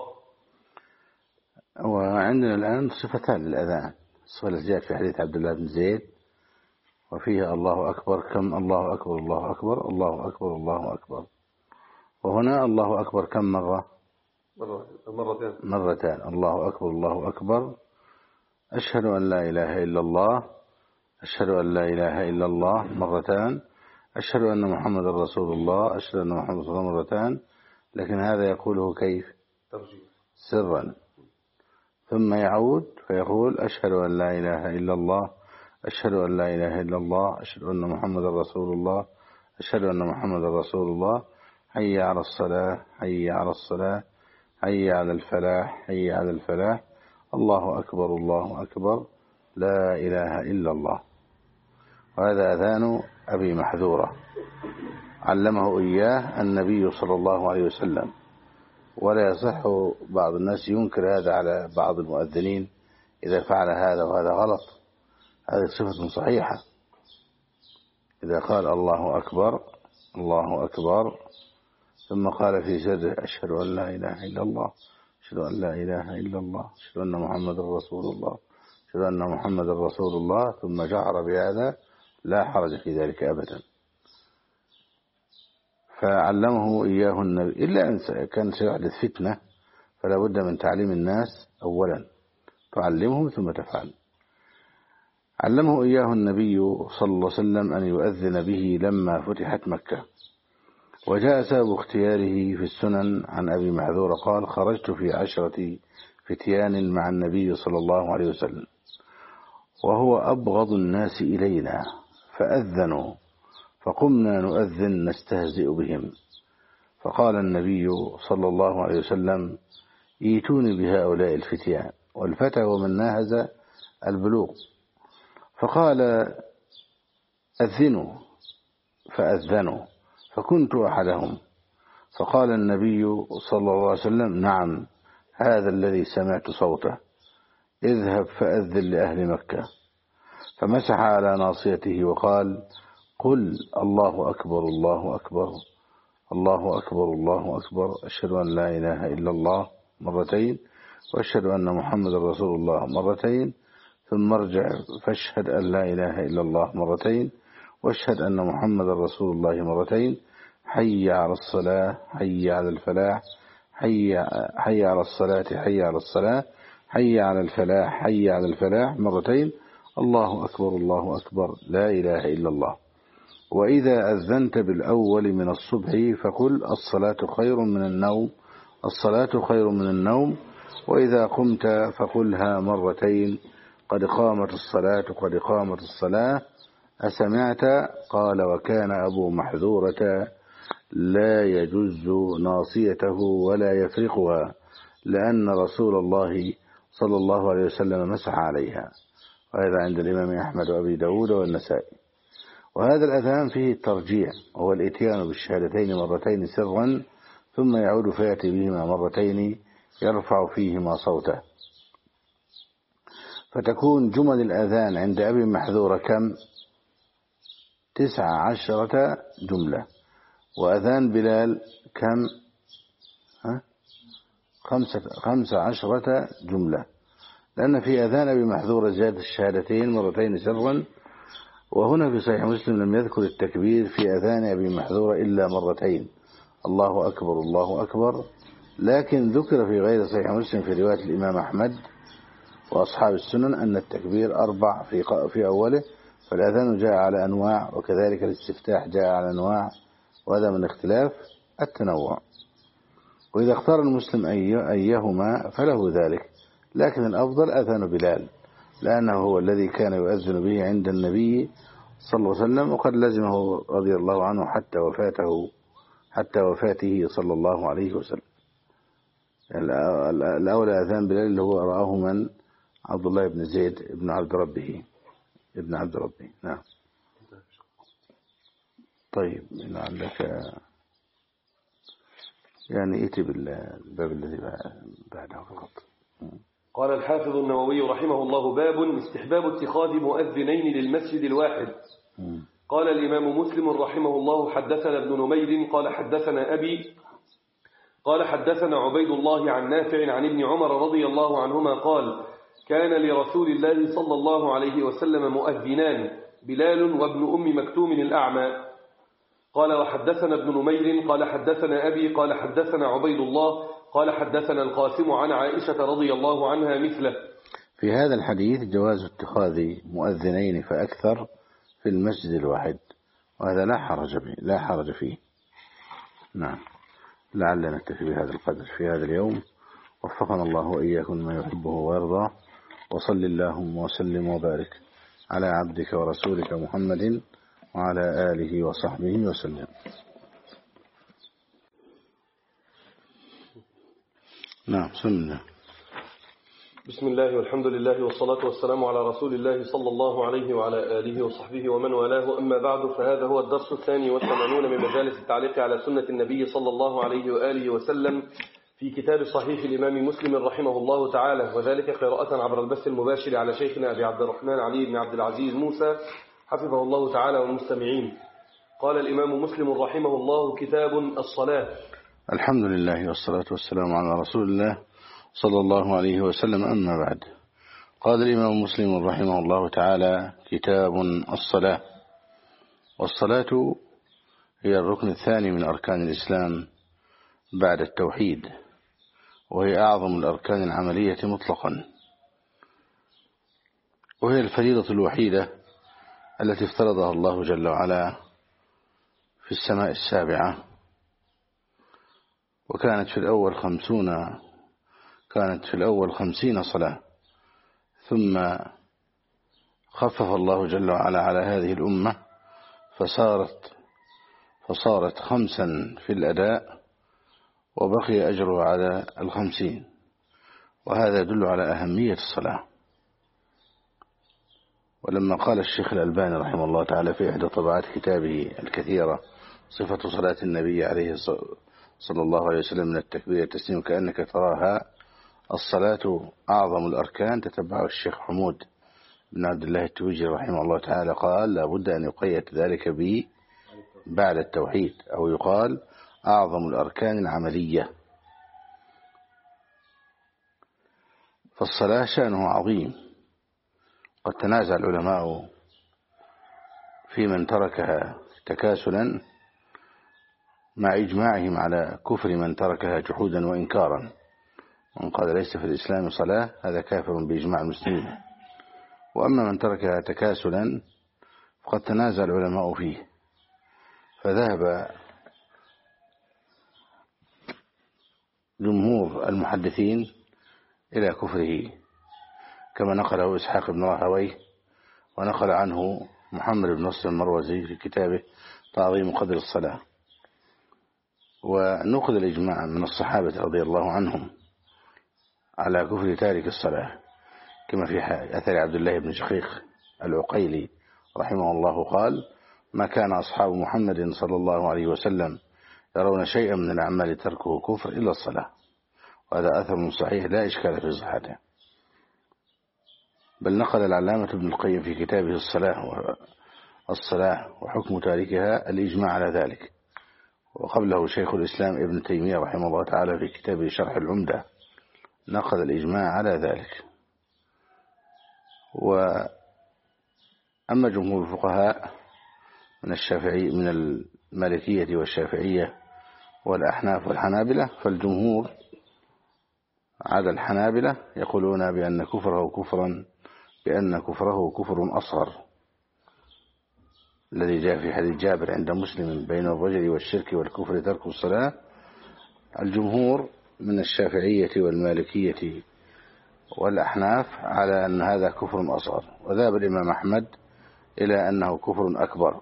وعندنا الآن صفتان للأذان، الصفة التي جاءت في حديث عبد الله بن زيد وفيها الله أكبر كم الله أكبر الله أكبر الله أكبر الله أكبر، وهنا الله أكبر كم مرة؟ مرتين مرتان. الله أكبر الله أكبر أشهد أن لا إله إلا الله أشهد أن لا إله إلا الله مرتان، أشهد أن محمد رسول الله أشهد أن محمد رسول الله مرتان، لكن هذا يقوله كيف؟ سرا، ثم يعود فيقول أشهد أن لا إله إلا الله أشهد أن لا إله إلا الله أشهد أن محمد رسول الله أشهد أن محمد رسول الله، حي على الصلاة حي على الصلاة حي على الفلاح حي على الفلاح، الله أكبر الله أكبر لا إله إلا الله. وهذا أذان أبي محذورة علمه إياه النبي صلى الله عليه وسلم، ولا يصح بعض الناس ينكر هذا على بعض المؤذنين إذا فعل هذا وهذا غلط. هذه صفة صحيحة، إذا قال الله أكبر الله أكبر ثم قال في سره أشهد أن لا إله إلا الله أشهد أن لا إله إلا الله أشهد أن محمد رسول الله أشهد أن محمد رسول الله ثم جهر بهذا لا حرج في ذلك أبدا. فعلمه إياه النبي، إلا أن كان سيحدث فتنة فلا بد من تعليم الناس أولا، تعلمهم ثم تفعل. علمه إياه النبي صلى الله عليه وسلم أن يؤذن به لما فتحت مكة. وجاء سبب اختياره في السنن عن أبي معذور قال خرجت في عشرة فتيان مع النبي صلى الله عليه وسلم وهو أبغض الناس إلينا فأذنوا فقمنا نؤذن نستهزئ بهم، فقال النبي صلى الله عليه وسلم ايتوني بهؤلاء الفتيان، والفتى ومن ناهز البلوغ، فقال أذنوا فأذنوا فكنت أحدهم، فقال النبي صلى الله عليه وسلم نعم هذا الذي سمعت صوته، اذهب فأذن لأهل مكة، فمسح على ناصيته وقال قل الله أكبر الله أكبر الله أكبر الله أكبر أشهد أن لا إله إلا الله مرتين وأشهد أن محمد رسول الله مرتين، ثم ارجع فاشهد أن لا إله إلا الله مرتين واشهد أن محمد رسول الله مرتين، حي على الصلاة حي على الفلاح حي, حي على الصلاة حي على الصلاة حي على الفلاح حي على الفلاح مرتين، الله أكبر الله أكبر لا إله إلا الله. وإذا أذنت بالأول من الصبح فقل الصلاة خير من النوم الصلاة خير من النوم، وإذا قمت فقلها مرتين قد قامت الصلاة قد قامت الصلاة، أسمعت؟ قال وكان أبو محذورة لا يجز ناصيته ولا يفرقها لأن رسول الله صلى الله عليه وسلم مسح عليها. وهذا عند الإمام أحمد وأبي داود والنسائي. وهذا الأذان فيه الترجيع وهو الإتيان بالشهادتين مرتين سرا ثم يعود فيأتي بهما مرتين يرفع فيهما صوته، فتكون جمل الأذان عند أبي محذورة كم؟ تسعة عشرة جملة. وأذان بلال كم؟ ها؟ خمسة, خمسة عشرة جملة، لأن في أذان أبي محذورة زاد الشهادتين مرتين سرا، وهنا في صحيح مسلم لم يذكر التكبير في أذان أبي محذورة إلا مرتين الله أكبر الله أكبر، لكن ذكر في غير صحيح مسلم في رواية الإمام أحمد وأصحاب السنن أن التكبير أربع في في أوله، فالأذان جاء على أنواع، وكذلك الاستفتاح جاء على أنواع، وهذا من اختلاف التنوع. وإذا اختار المسلم أيهما فله ذلك، لكن الأفضل أذان بلال لأنه هو الذي كان يؤذن به عند النبي صلى الله عليه وسلم، وقد لزمه رضي الله عنه حتى وفاته حتى وفاته صلى الله عليه وسلم. الأولى أذان بلال اللي هو رآه من؟ عبد الله بن زيد ابن عبد ربه ابن عبد ربه. نعم. طيب لعلك يعني ائتي بالباب الذي بعده فقط. قال الحافظ النووي رحمه الله باب استحباب اتخاذ مؤذنين للمسجد الواحد. قال الإمام مسلم رحمه الله: حدثنا ابن نمير قال حدثنا أبي قال حدثنا عبيد الله عن نافع عن ابن عمر رضي الله عنهما قال: كان لرسول الله صلى الله عليه وسلم مؤذنان، بلال وابن أم مكتوم الأعمى. قال: وحدثنا ابن نمير قال حدثنا أبي قال حدثنا عبيد الله قال حدثنا القاسم عن عائشة رضي الله عنها مثله. في هذا الحديث جواز اتخاذ مؤذنين فأكثر في المسجد الواحد، وهذا لا حرج به لا حرج فيه. نعم، لعلنا نكتفي بهذا القدر في هذا اليوم. وفقنا الله وإياكم ما يحبه ويرضى، وصل اللهم وسلم وبارك على عبدك ورسولك محمد وعلى آله وصحبه وسلم. نعم، بسم الله. بسم الله والحمد لله والصلاة والسلام على رسول الله صلى الله عليه وعلى آله وصحبه ومن والاه، أما بعد، فهذا هو الدرس الثاني والثمانون من مجالس التعليق على سنة النبي صلى الله عليه وآله وسلم في كتاب صحيح الإمام مسلم رحمه الله تعالى، وذلك قراءة عبر البث المباشر على شيخنا أبي عبد الرحمن علي بن عبد العزيز موسى حفظه الله تعالى والمستمعين. قال الإمام مسلم رحمه الله: كتاب الصلاة. الحمد لله والصلاة والسلام على رسول الله صلى الله عليه وسلم، أما بعد. قال الإمام مسلم رحمه الله تعالى: كتاب الصلاة. والصلاة هي الركن الثاني من أركان الإسلام بعد التوحيد، وهي أعظم الأركان العملية مطلقا، وهي الفريضة الوحيدة التي افترضها الله جل وعلا في السماء السابعة، وكانت في الأول خمسون كانت في الأول خمسين صلاة، ثم خفف الله جل وعلا على هذه الأمة فصارت فصارت خمسا في الأداء، وبقي أجرها على الخمسين، وهذا يدل على أهمية الصلاة. ولما قال الشيخ الألباني رحمه الله تعالى في إحدى طبعات كتابه الكثيرة صفة صلاة النبي عليه صلى الله عليه وسلم من التكبير التسليم كأنك تراها الصلاة أعظم الأركان، تتبعه الشيخ حمود بن عبد الله التويجي رحمه الله تعالى قال: لا بد أن يقيد ذلك ب بعد التوحيد، أو يقال أعظم الأركان العملية. فالصلاة شأنه عظيم، قد تنازع العلماء في من تركها تكاسلا مع إجماعهم على كفر من تركها جحودا وإنكارا، من قال ليس في الإسلام صلاة هذا كافر بإجماع المسلمين. وأما من تركها تكاسلا فقد تنازع العلماء فيه، فذهب جمهور المحدثين إلى كفره، كما نقله إسحاق بن راهويه، ونقل عنه محمد بن نصر المروزي في كتابه تعظيم قدر الصلاة. ونقل الإجماع من الصحابة رضي الله عنهم على كفر تارك الصلاة، كما في أثر عبد الله بن شقيق العقيلي رحمه الله قال: ما كان أصحاب محمد صلى الله عليه وسلم يرون شيئا من الأعمال تركه كفر إلا الصلاة. وهذا أثر صحيح لا إشكال في صحته. بل نقل العلامة ابن القيم في كتابه الصلاة الصلاة وحكم تاركها الإجماع على ذلك، وقبله شيخ الإسلام ابن تيمية رحمه الله تعالى في كتابه شرح العمدة نقل الإجماع على ذلك. وأما جمهور الفقهاء من الشافعي من المالكية والشافعية والأحناف والحنابلة، فالجمهور عدا الحنابلة يقولون بأن كفره كفرا بأن كفره كفر أصغر، الذي جاء في حديث جابر عند مسلم: بين الرجل والشرك والكفر ترك الصلاة. الجمهور من الشافعية والمالكية والأحناف على أن هذا كفر أصغر، وذهب الإمام أحمد إلى أنه كفر أكبر.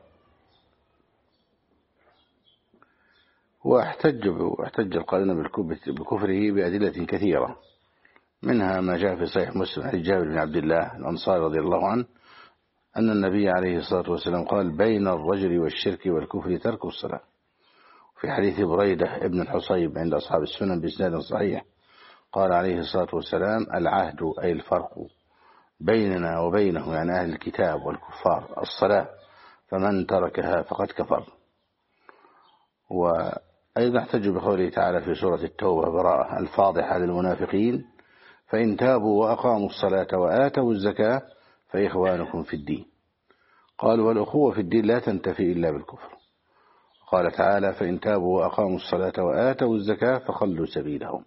واحتج واحتج القائلون بكفره بأدلة كثيرة، منها ما جاء في صحيح مسلم عن جابر بن عبد الله الأنصاري رضي الله عنه أن النبي عليه الصلاة والسلام قال: بين الرجل والشرك والكفر ترك الصلاة. في حديث بريدة ابن الحصيب عند أصحاب السنن بإسناد صحيح قال عليه الصلاة والسلام: العهد أي الفرق بيننا وبينه، يعني أهل الكتاب والكفار، الصلاة، فمن تركها فقد كفر. وأيضا احتج بقوله تعالى في سورة التوبة براءة الفاضحة للمنافقين فإن تابوا وأقاموا الصلاة وآتوا الزكاة فإخوانكم في الدين. قالوا والأخوة في الدين لا تنتفي إلا بالكفر. قال تعالى فإن تابوا وأقاموا الصلاة وآتوا الزكاة فخلوا سبيلهم.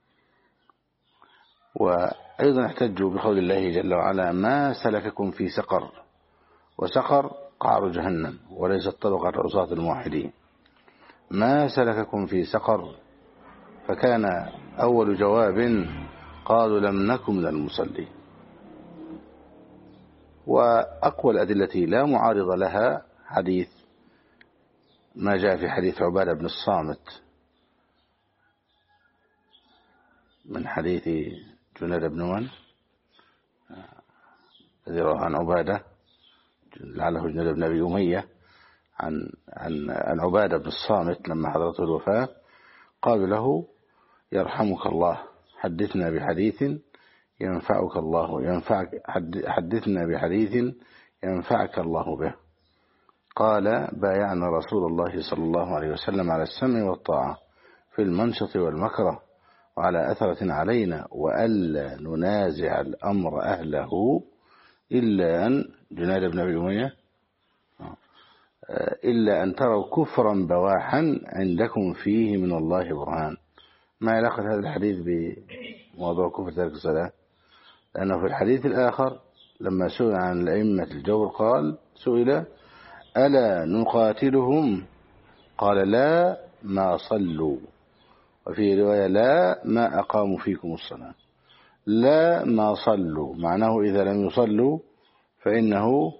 وأيضا احتجوا بقول الله جل وعلا ما سلككم في سقر، وسقر قعر جهنم وليست طبقة عصاة الموحدين. ما سلككم في سقر، فكان أول جواب قالوا لم نكن من المصلين. وأقوى الأدلة لا معارض لها حديث ما جاء في حديث عبادة بن الصامت من حديث جنيد بن من الذي رواه عن عبادة لعله جنيد بن أبي أمية عن عن عن عبادة بن الصامت لما حضرته الوفاة قالوا له يرحمك الله حدثنا بحديث ينفعك الله ينفعك حدثنا بحديث ينفعك الله به. قال بايعنا رسول الله صلى الله عليه وسلم على السمع والطاعة في المنشط والمكره وعلى أثرة علينا وألا ننازع الأمر أهله إلا أن جنيد بن أبي أمية إلا أن تروا كفرا بواحا عندكم فيه من الله برهان. ما علاقة هذا الحديث بموضوع كفر ترك الصلاة؟ لأنه في الحديث الآخر لما سئل عن الأئمة الجور قال سئل ألا نقاتلهم؟ قال لا ما صلوا. وفي رواية لا ما أقاموا فيكم الصلاة. لا ما صلوا معناه إذا لم يصلوا فإنه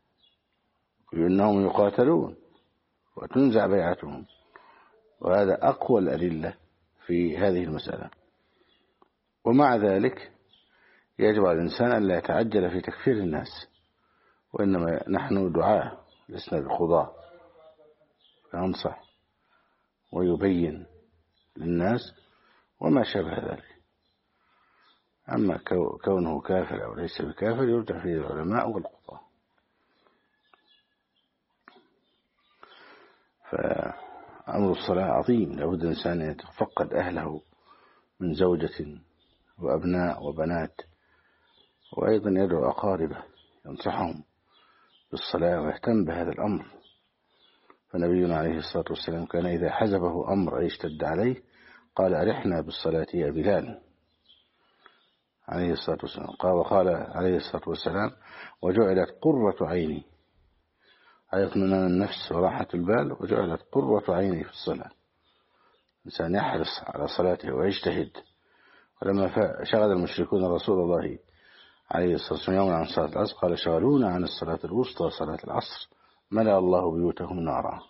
إنهم يقاتلون وتنزع بيعتهم. وهذا أقوى الأدلة في هذه المسألة. ومع ذلك يجب على الإنسان أن لا يتعجل في تكفير الناس، وإنما نحن دعاء لسنا بقضاء، فينصح ويبين للناس وما شابه ذلك. أما كونه كافر أو ليس بكافر يرجع فيه العلماء والقضاء. فأمر الصلاة عظيم، لابد الإنسان أن يتفقد أهله من زوجة وأبناء وبنات، وأيضا يدعو أقاربه ينصحهم بالصلاة ويهتم بهذا الأمر. فنبينا عليه الصلاة والسلام كان إذا حزبه أمر أي اشتد عليه قال أرحنا بالصلاة يا بلال عليه الصلاة والسلام. قال وقال عليه الصلاة والسلام وجعلت قرة عيني، أي اطمئنان النفس وراحة البال، وجعلت قرة عيني في الصلاة. الإنسان يحرص على صلاته ويجتهد. ولما شغل المشركون رسول الله عليه الصلاة والسلام يوما عن صلاة العصر قال شغلونا عن الصلاة الوسطى صلاة العصر ملأ الله بيوتهم نارا.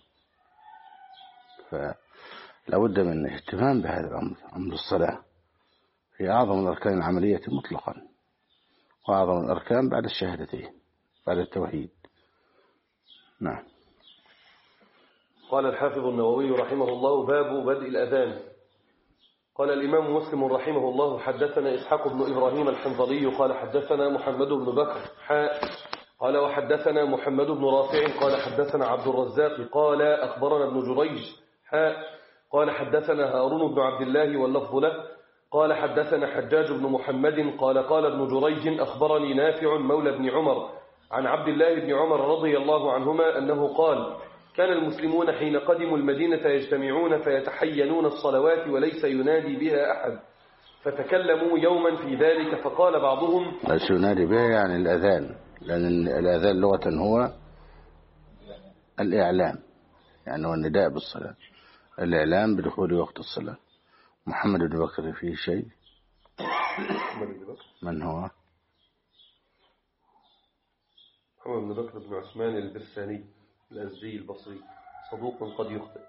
فلا بد من اهتمام بهذا الأمر. أمر الصلاة هي أعظم الأركان العملية مطلقا، وأعظم الأركان بعد الشهادتين بعد التوحيد. نعم. قال الحافظ النووي رحمه الله باب بدء الأذان. قال الإمام مسلم رحمه الله حدثنا إسحاق بن إبراهيم الحنظلي قال حدثنا محمد بن بكر حاء قال وحدثنا محمد بن رافع قال حدثنا عبد الرزاق قال أخبرنا ابن جريج حاء قال حدثنا هارون بن عبد الله واللفظ له قال حدثنا حجاج بن محمد قال قال ابن جريج أخبرني نافع مولى بن عمر عن عبد الله بن عمر رضي الله عنهما أنه قال كان المسلمون حين قدموا المدينة يجتمعون فيتحينون الصلوات وليس ينادي بها أحد، فتكلموا يوما في ذلك فقال بعضهم ليس ينادي بها يعني الأذان، لأن الأذان لغة هو الإعلام، يعني هو النداء بالصلاة، الإعلام بدخول وقت الصلاة. محمد بن بكر فيه شيء؟ من هو؟ محمد بن بكر بن عثمان البرساني الأزدي البصري صدوق قد يخطئ.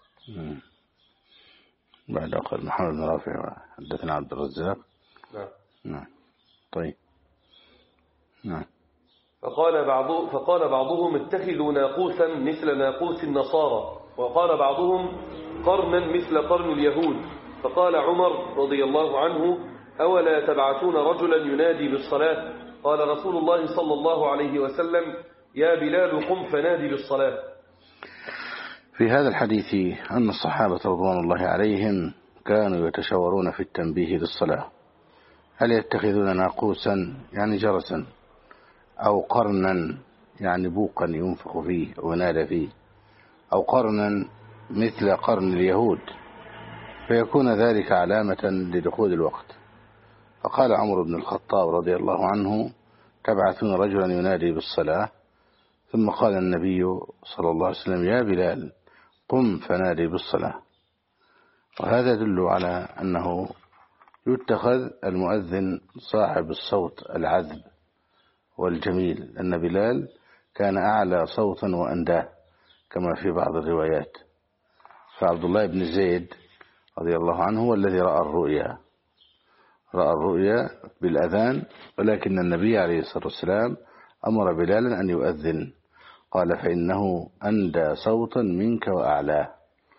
بعد أقل محمد بن رافع حدثنا عبد الرزاق. نعم. نعم. طيب. نعم. فقال بعض فقال بعضهم اتخذوا ناقوسا مثل ناقوس النصارى، وقال بعضهم قرنا مثل قرن اليهود. فقال عمر رضي الله عنه أولا تبعثون رجلا ينادي بالصلاة؟ قال رسول الله صلى الله عليه وسلم يا بلال قم فنادي بالصلاة. في هذا الحديث أن الصحابة رضوان الله عليهم كانوا يتشاورون في التنبيه للصلاة، هل يتخذون ناقوسا يعني جرسا، أو قرنا يعني بوقا ينفخ فيه ونال فيه، أو قرنا مثل قرن اليهود فيكون ذلك علامة لدخول الوقت. فقال عمر بن الخطاب رضي الله عنه: تبعثون رجلا ينادي بالصلاة؟ ثم قال النبي صلى الله عليه وسلم: يا بلال قم فنادي بالصلاة. وهذا يدل على أنه يتخذ المؤذن صاحب الصوت العذب والجميل، أن بلال كان أعلى صوتا وأنداه كما في بعض الروايات. فعبد الله بن زيد رضي الله عنه هو الذي رأى الرؤيا رأى الرؤيا بالأذان، ولكن النبي عليه الصلاة والسلام أمر بلالا أن يؤذن، قال: فإنه أندى صوتا منك وأعلاه.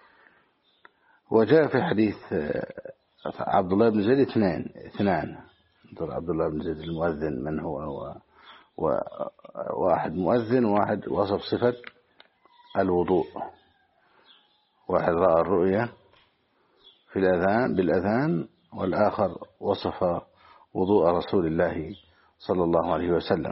وجاء في حديث عبد الله بن زيد اثنان اثنان عبد الله بن زيد المؤذن من هو؟ هو واحد مؤذن، وواحد وصف صفة الوضوء، واحد رأى الرؤيا في الأذان بالأذان، والآخر وصف وضوء رسول الله صلى الله عليه وسلم.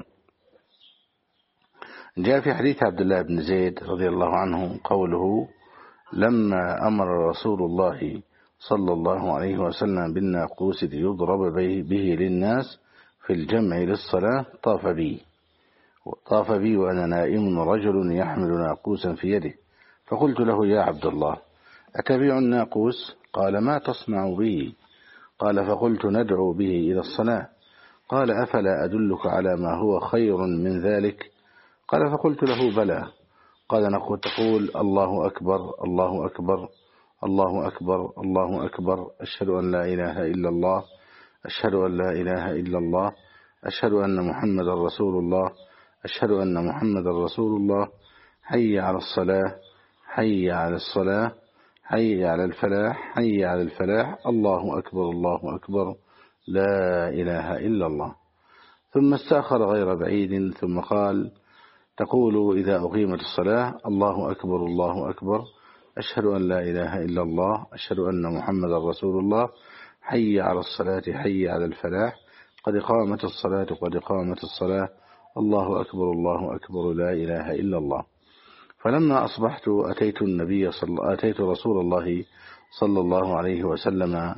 جاء في حديث عبد الله بن زيد رضي الله عنه قوله: لما أمر رسول الله صلى الله عليه وسلم بالناقوس ليضرب به للناس في الجمع للصلاة طاف بي طاف بي وأنا نائم رجل يحمل ناقوسا في يده، فقلت له: يا عبد الله أتبيع الناقوس؟ قال: ما تصنع به؟ قال: فقلت: ندعو به إلى الصلاة. قال: أفلا أدلك على ما هو خير من ذلك؟ قال: فقلت له: بلى. قال: نقول تقول: الله أكبر الله أكبر الله أكبر الله أكبر، أشهد أن لا إله إلا الله أشهد أن لا إله إلا الله أشهد أن محمد رسول الله أشهد أن محمد رسول الله، حي على الصلاة حي على الصلاة حي على الفلاح حي على الفلاح، الله أكبر الله أكبر لا إله إلا الله. ثم استأخر غير بعيد ثم قال: تقول إذا أقيمت الصلاة: الله أكبر الله أكبر أشهد أن لا إله إلا الله أشهد أن محمد رسول الله، حي على الصلاة حي على الفلاح، قد قامت الصلاة قد قامت الصلاة، الله أكبر الله أكبر لا إله إلا الله. فلما أصبحت أتيت النبي صلى أتيت رسول الله صلى الله عليه وسلم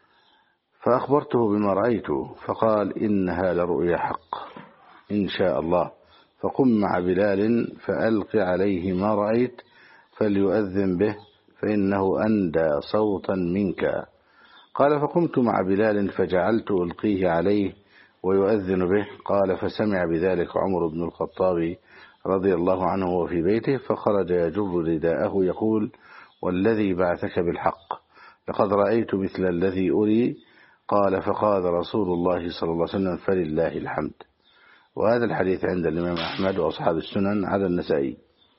فأخبرته بما رأيت، فقال: إنها لرؤيا حق إن شاء الله، فقم مع بلال فألق عليه ما رأيت فليؤذن به فإنه أندى صوتا منك. قال: فقمت مع بلال فجعلت ألقيه عليه ويؤذن به. قال: فسمع بذلك عمر بن الخطاب رضي الله عنه وفي بيته، فخرج يجر رداءه يقول: والذي بعثك بالحق لقد رأيت مثل الذي أري. قال: فقال رسول الله صلى الله عليه وسلم: فلله الحمد. وهذا الحديث عند الإمام أحمد وأصحاب السنن على النسائي.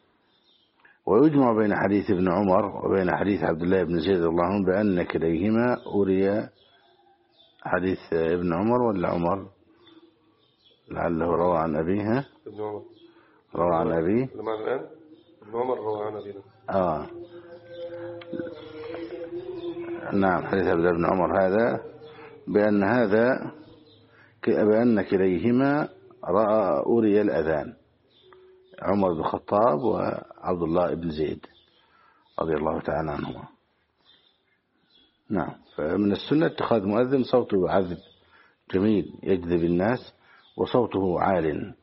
ويجمع بين حديث ابن عمر وبين حديث عبد الله بن زيد رضي الله عنه بأن كليهما أري. حديث ابن عمر ولا عمر لعله روى عن أبيه؟ ابن عمر روى عن أبيه. الآن ابن عمر روى عن أبيه. آه نعم، حديث عبد الله بن عمر هذا بأن هذا بأن كليهما رأى أري الأذان، عمر بن الخطاب وعبد الله بن زيد رضي الله تعالى عنهما. نعم، فمن السنة اتخاذ مؤذن صوته عذب جميل يجذب الناس وصوته عال.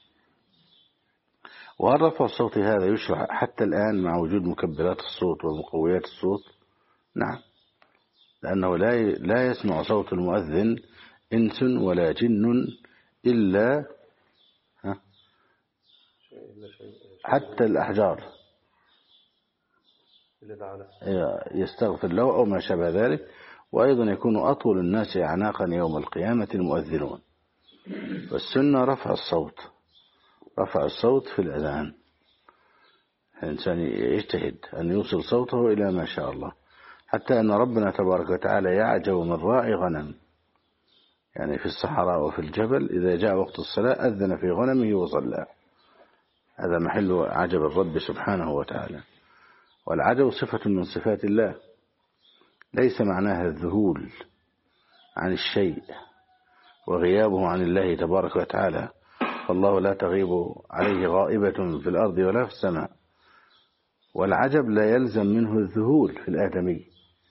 وهل رفع الصوت هذا يشرع حتى الآن مع وجود مكبرات الصوت ومقويات الصوت؟ نعم، لأنه لا لا يسمع صوت المؤذن إنس ولا جن إلا حتى الأحجار يستغفر له أو ما شابه ذلك. وأيضا يكون أطول الناس أعناقا يوم القيامة المؤذنون. والسنة رفع الصوت رفع الصوت في الأذان، الإنسان يجتهد أن يوصل صوته إلى ما شاء الله، حتى أن ربنا تبارك وتعالى يعجب من راعي غنم، يعني في الصحراء وفي الجبل إذا جاء وقت الصلاة أذن في غنمه وصلى، هذا محل عجب الرب سبحانه وتعالى. والعجب صفة من صفات الله، ليس معناها الذهول عن الشيء وغيابه عن الله تبارك وتعالى، فالله لا تغيب عليه غائبة في الأرض ولا في السماء. والعجب لا يلزم منه الذهول في الآدمي،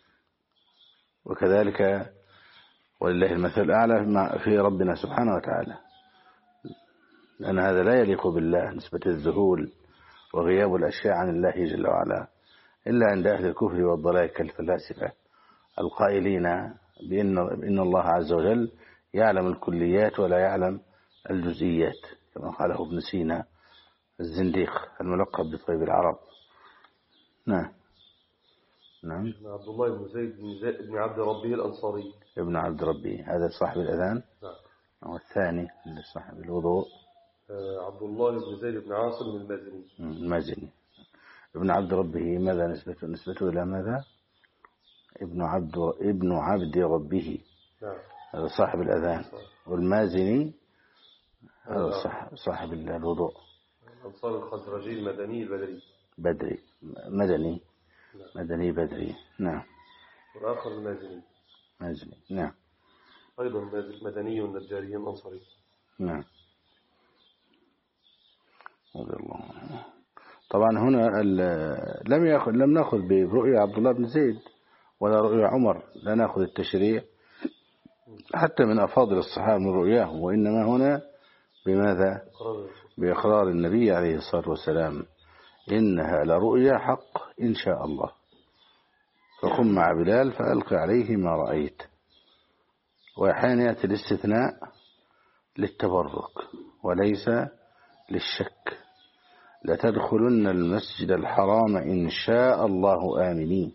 وكذلك ولله المثل الأعلى في ربنا سبحانه وتعالى، لأن هذا لا يليق بالله نسبة الذهول وغياب الأشياء عن الله جل وعلا، إلا عند أهل الكفر والضلال كالفلاسفة القائلين بأن إن الله عز وجل يعلم الكليات ولا يعلم الجزئيات، كما قاله ابن سينا الزنديق الملقب بطيب العرب. نعم. نعم. عبد الله بن زيد بن, زيد بن عبد ربه الأنصاري. ابن عبد ربه هذا صاحب الأذان. نعم. والثاني اللي صاحب الوضوء عبد الله بن زيد بن عاصم المازني. المازني. ابن عبد ربه ماذا نسبته نسبته إلى ماذا؟ ابن عبد ابن عبد ربه. نعم. هذا صاحب الأذان. والمازني هذا صاحب صاحب الوضوء. الأنصار الخزرجي المدني البدري. بدري مدني. نعم. مدني بدري. نعم. والآخر المازني. مازني. نعم. أيضا مدني نجاري أنصاري. نعم. رضي الله عنه. طبعا هنا لم يأخذ لم نأخذ برؤية عبد الله بن زيد ولا رؤية عمر، لا نأخذ التشريع حتى من أفاضل الصحابة من رؤياه، وإنما هنا بماذا؟ بإقرار النبي عليه الصلاة والسلام إنها لرؤيا حق إن شاء الله، فقم مع بلال فألقي عليه ما رأيت. وأحيانا يأتي الاستثناء للتبرك وليس للشك. لتدخلن المسجد الحرام إن شاء الله آمنين.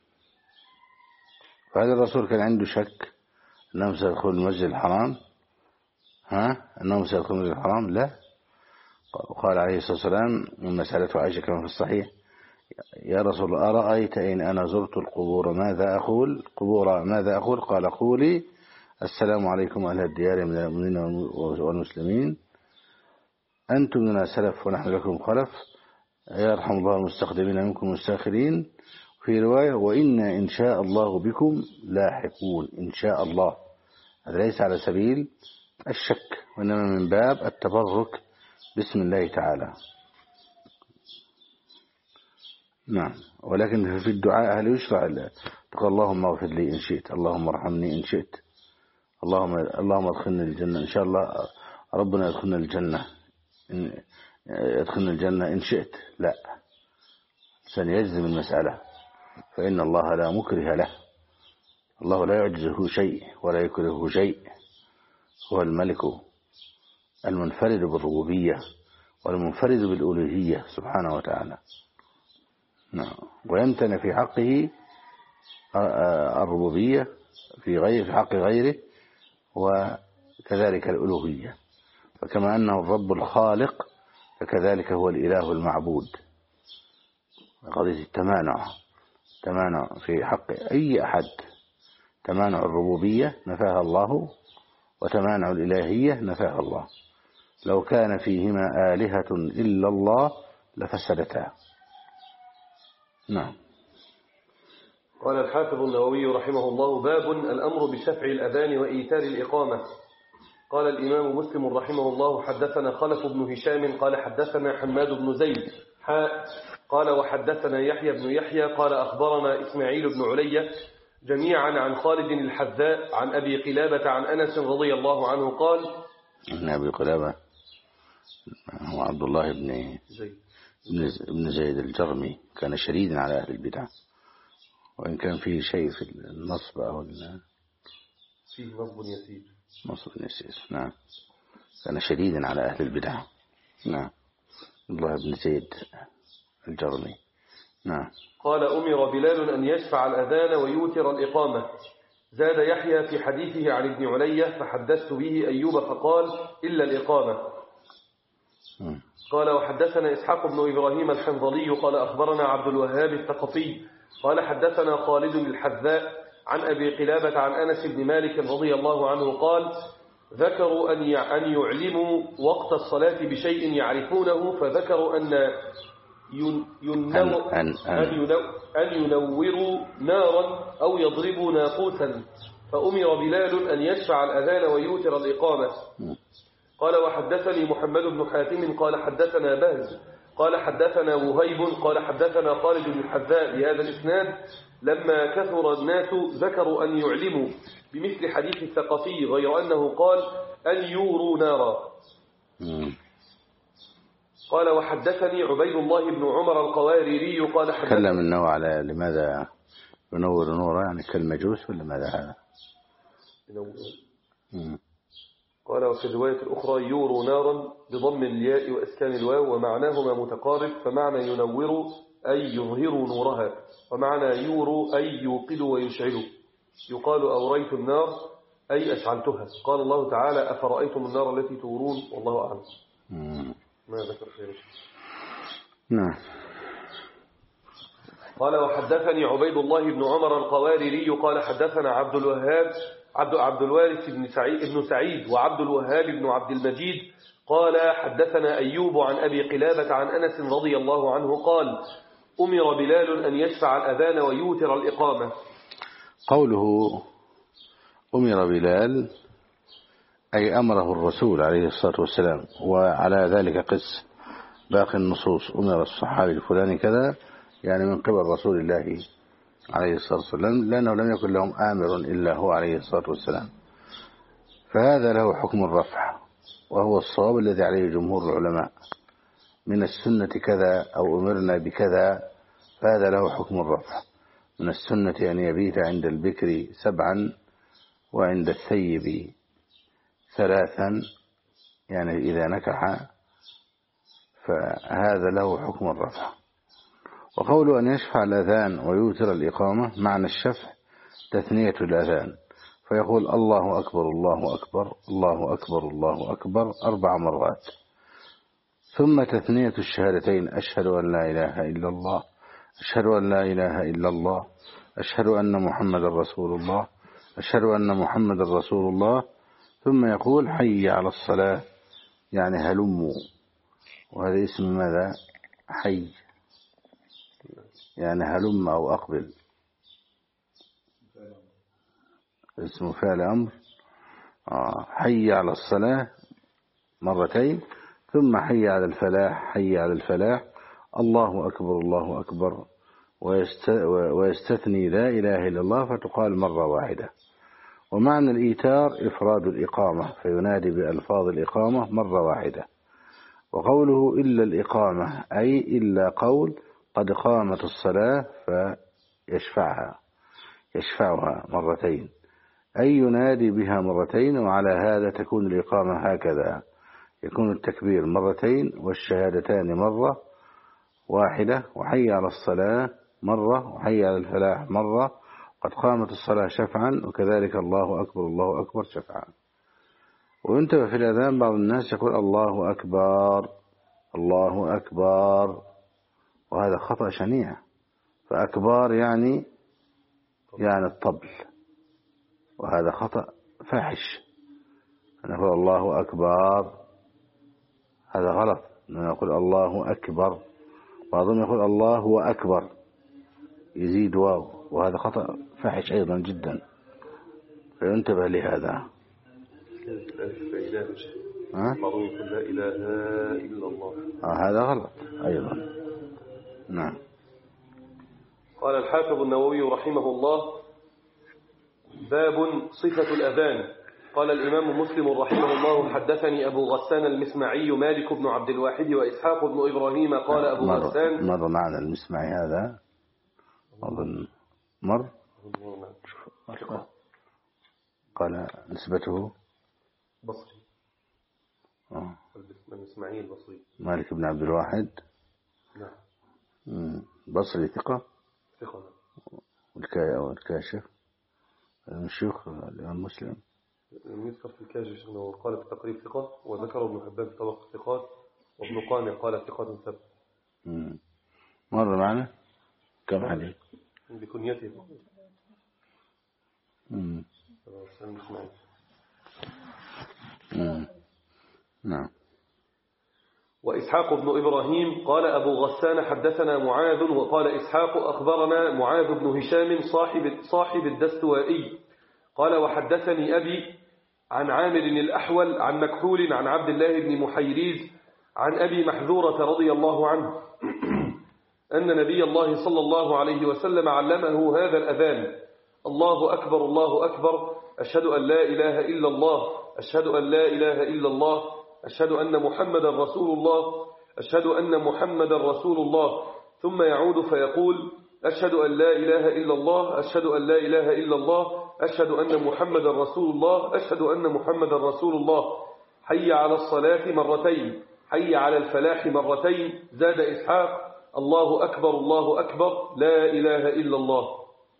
فهذا الرسول كان عنده شك أنهم سيدخلوا المسجد الحرام؟ ها أنهم سيدخلوا المسجد الحرام؟ لا. قال عليه الصلاة والسلام مما سألته عائشة كما في الصحيح: يا رسول الله أرأيت إن أنا زرت القبور ماذا أقول؟ قبور ماذا أقول؟ قال: قولي السلام عليكم أهل الديار من المؤمنين والمسلمين، أنتم لنا سلف ونحن لكم خلف، يرحم الله المستقدمين منكم والمستاخرين. في رواية: وإنا إن شاء الله بكم لاحقون. إن شاء الله هذا ليس على سبيل الشك، وإنما من باب التبرك باسم الله تعالى. نعم. ولكن في الدعاء هل يشرع؟ تقول اللهم اغفر لي إن شئت، اللهم ارحمني إن شئت، اللهم اللهم ادخلني الجنة إن شاء الله، ربنا يدخلنا الجنة إن يدخلنا الجنة إن شئت. لا، سنجزم المسألة، فإن الله لا مكره له، الله لا يعجزه شيء ولا يكرهه شيء، هو الملك المنفرد بالربوبية والمنفرد بالألوهية سبحانه وتعالى. نعم. ويمتنع في حقه الربوبية في غير في حق غيره، وكذلك الألوهية. فكما أنه الرب الخالق فكذلك هو الإله المعبود. قضية التمانع، تمانع في حق أي أحد، تمانع الربوبية نفاها الله، وتمانع الإلهية نفاها الله. لو كان فيهما آلهة إلا الله لفسدتا. نعم. قال الحافظ النووي رحمه الله: باب الأمر بشفع الأذان وإيتار الإقامة. قال الإمام مسلم رحمه الله: حدثنا خلف بن هشام قال حدثنا حماد بن زيد حاء قال وحدثنا يحيى بن يحيى قال أخبرنا إسماعيل بن علي جميعا عن خالد الحذاء عن أبي قلابة عن أنس رضي الله عنه قال: ابن أبي قلابة هو عبد الله بن زيد ابن زيد الجرمي، كان شديدا على أهل البدع، وإن كان فيه شيء في النصب أو فيه نصب يسير نصب يسير. نعم. كان شديدا على أهل البدع. نعم. عبد الله بن زيد الجرمي. نعم. قال: أمر بلال أن يشفع الأذان ويوتر الإقامة. زاد يحيى في حديثه عن ابن علي: فحدثت به أيوب فقال: إلا الإقامة. م. قال: وحدثنا إسحاق بن إبراهيم الحنظلي قال أخبرنا عبد الوهاب الثقفي قال حدثنا خالد الحذاء عن أبي قلابة عن أنس بن مالك رضي الله عنه قال: ذكروا أن أن يعلموا وقت الصلاة بشيء يعرفونه، فذكروا أن ينو أن, أن, أن ينوروا نارا أو يضربوا ناقوسا، فأمر بلال أن يشفع الأذان ويوتر الإقامة. قال وحدثني محمد بن حاتم قال حدثنا بهز قال حدثنا وهيب قال حدثنا خالد بن الحذاء بهذا الإسناد. لما كثر الناس ذكروا أن يعلموا بمثل حديث الثقفي، غير أنه قال أن يوروا نارا. قال وحدثني عبيد الله بن عمر القواريري قال حدثنا تكلم النوع على لماذا ينور نورا، يعني كالمجوس ولا ماذا هذا؟ قال وفي الرواية الأخرى يوروا نارا بضم الياء وإسكان الواو، ومعناهما متقارب، فمعنى ينور أي يظهروا نورها، ومعنى يوروا أي يوقدوا ويشعلوا. يقال أوريت النار أي أشعلتها. قال الله تعالى أفرأيتم النار التي تورون، والله أعلم. ما ذكر خير. نعم. قال وحدثني عبيد الله بن عمر القواريري قال حدثنا عبد الوهاب عبد عبد الوارث بن سعيد بن سعيد وعبد الوهاب بن عبد المجيد قال حدثنا أيوب عن أبي قلابة عن أنس رضي الله عنه قال أمر بلال أن يشفع الأذان ويوتر الإقامة. قوله أمر بلال أي أمره الرسول عليه الصلاة والسلام، وعلى ذلك قس باقي النصوص. أمر الصحابي الفلاني كذا، يعني من قبل رسول الله عليه الصلاة والسلام، لأنه لم يكن لهم آمر إلا هو عليه الصلاة والسلام، فهذا له حكم الرفع، وهو الصواب الذي عليه جمهور العلماء. من السنة كذا أو أمرنا بكذا، فهذا له حكم الرفع. من السنة أن يبيت عند البكر سبعا وعند الثيب ثلاثا، يعني إذا نكح، فهذا له حكم الرفع. وقوله أن يشفع الأذان ويوتر الإقامة، معنى الشفع تثنية الأذان، فيقول الله أكبر الله أكبر الله أكبر الله أكبر أربع مرات، ثم تثنية الشهادتين أشهد أن لا إله إلا الله أشهد أن لا إله إلا الله أشهد أن محمد رسول الله أشهد أن محمد رسول الله، ثم يقول حي على الصلاة، يعني هلموا. وهذا اسم ماذا؟ حي، يعني هلم أو أقبل، اسم فعل أمر. آه. حي على الصلاة مرتين، ثم حي على الفلاح حي على الفلاح، الله أكبر الله أكبر، ويستثني لا إله إلا الله فتقال مرة واحدة. ومعنى الإيتار إفراد الإقامة، فينادي بألفاظ الإقامة مرة واحدة. وقوله إلا الإقامة أي إلا قول قد قامت الصلاة فيشفعها يشفعها مرتين، أي ينادي بها مرتين. وعلى هذا تكون الإقامة هكذا، يكون التكبير مرتين والشهادتان مرة واحدة، وحي على الصلاة مرة، وحي على الفلاح مرة، قد قامت الصلاة شفعا، وكذلك الله أكبر الله أكبر شفعا. وينتبه في الأذان بعض الناس يقول الله أكبر الله أكبر، وهذا خطأ شنيع. فأكبر يعني يعني الطبل، وهذا خطأ فاحش. نقول الله أكبر، هذا غلط. نقول الله أكبر، بعضهم يقول الله هو أكبر يزيد واو، وهذا خطأ فاحش أيضا جدا، فينتبه لهذا. بعضهم يقول لا إله إلا الله، آه هذا غلط أيضا. نعم. قال الحافظ النووي رحمه الله باب صفة الأذان. قال الإمام مسلم رحمه الله حدثني أبو غسان المسمعي مالك بن عبد الواحد وإسحاق بن إبراهيم. قال أبو مر غسان مر معنا المسمعي هذا أظن مر. قال نسبته بصري. آه. المسمعي البصري مالك بن عبد الواحد. نعم. بصري ثقة. ثقة. والكاشف من شيوخ الإمام مسلم. لم يذكر في الكاشف أنه قال في التقريب ثقة، وذكر ابن حبان في طبق الثقات، وابن قانع قال ثقات سبت. مر معنا كم حديث بكنيته. امم نعم. وإسحاق بن إبراهيم قال أبو غسان حدثنا معاذ وقال إسحاق أخبرنا معاذ بن هشام صاحب, صاحب الدستوائي قال وحدثني أبي عن عامر الأحول عن مكحول عن عبد الله بن محيريز عن أبي محذورة رضي الله عنه أن نبي الله صلى الله عليه وسلم علمه هذا الأذان: الله أكبر الله أكبر، أشهد أن لا إله إلا الله، أشهد أن لا إله إلا الله، أشهد أن محمدا رسول الله، أشهد أن محمدا رسول الله، ثم يعود فيقول: أشهد أن لا إله إلا الله، أشهد أن لا إله إلا الله، أشهد أن محمدا رسول الله، أشهد أن محمدا رسول الله، حي على الصلاة مرتين، حي على الفلاح مرتين. زاد إسحاق: الله أكبر الله أكبر، لا إله إلا الله.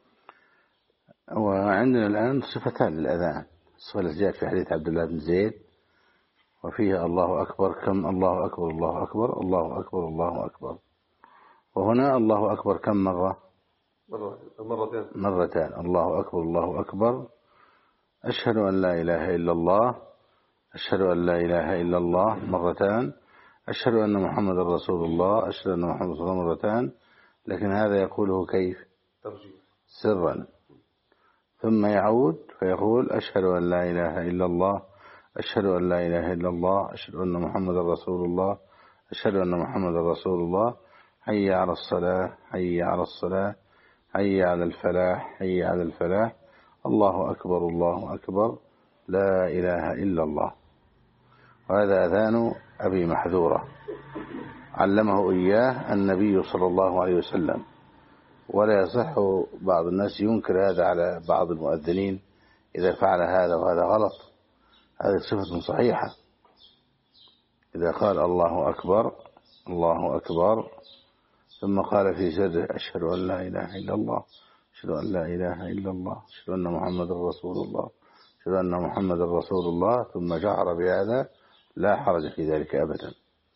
وعندنا الآن صفتان للأذان: الصفة التي جاءت في حديث عبد الله بن زيد وفيها الله أكبر كم؟ الله أكبر الله أكبر، الله أكبر الله أكبر. وهنا الله أكبر كم مرة؟ مرتين. مرتين. الله أكبر الله أكبر، أشهد أن لا إله إلا الله، أشهد أن لا إله إلا الله مرتان، أشهد أن محمد رسول الله، أشهد أن محمد رسول الله مرتان. لكن هذا يقوله كيف؟ سرا. ثم يعود فيقول: أشهد أن لا إله إلا الله، أشهد أن لا إله إلا الله، أشهد أن محمد رسول الله، أشهد أن محمد رسول الله، حي على الصلاة حي على الصلاة، حي على الفلاح حي على الفلاح، الله أكبر الله أكبر، لا إله إلا الله. وهذا أذان أبي محذورة علمه إياه النبي صلى الله عليه وسلم. ولا يصح، بعض الناس ينكر هذا على بعض المؤذنين إذا فعل هذا، وهذا غلط. هذه صفة صحيحة. إذا قال الله أكبر الله أكبر ثم قال في سره: أشهد أن لا إله إلا الله، أشهد أن لا إله إلا الله، أشهد أن محمد رسول الله، أشهد أن محمد رسول الله، ثم جهر بهذا، لا حرج في ذلك أبدا.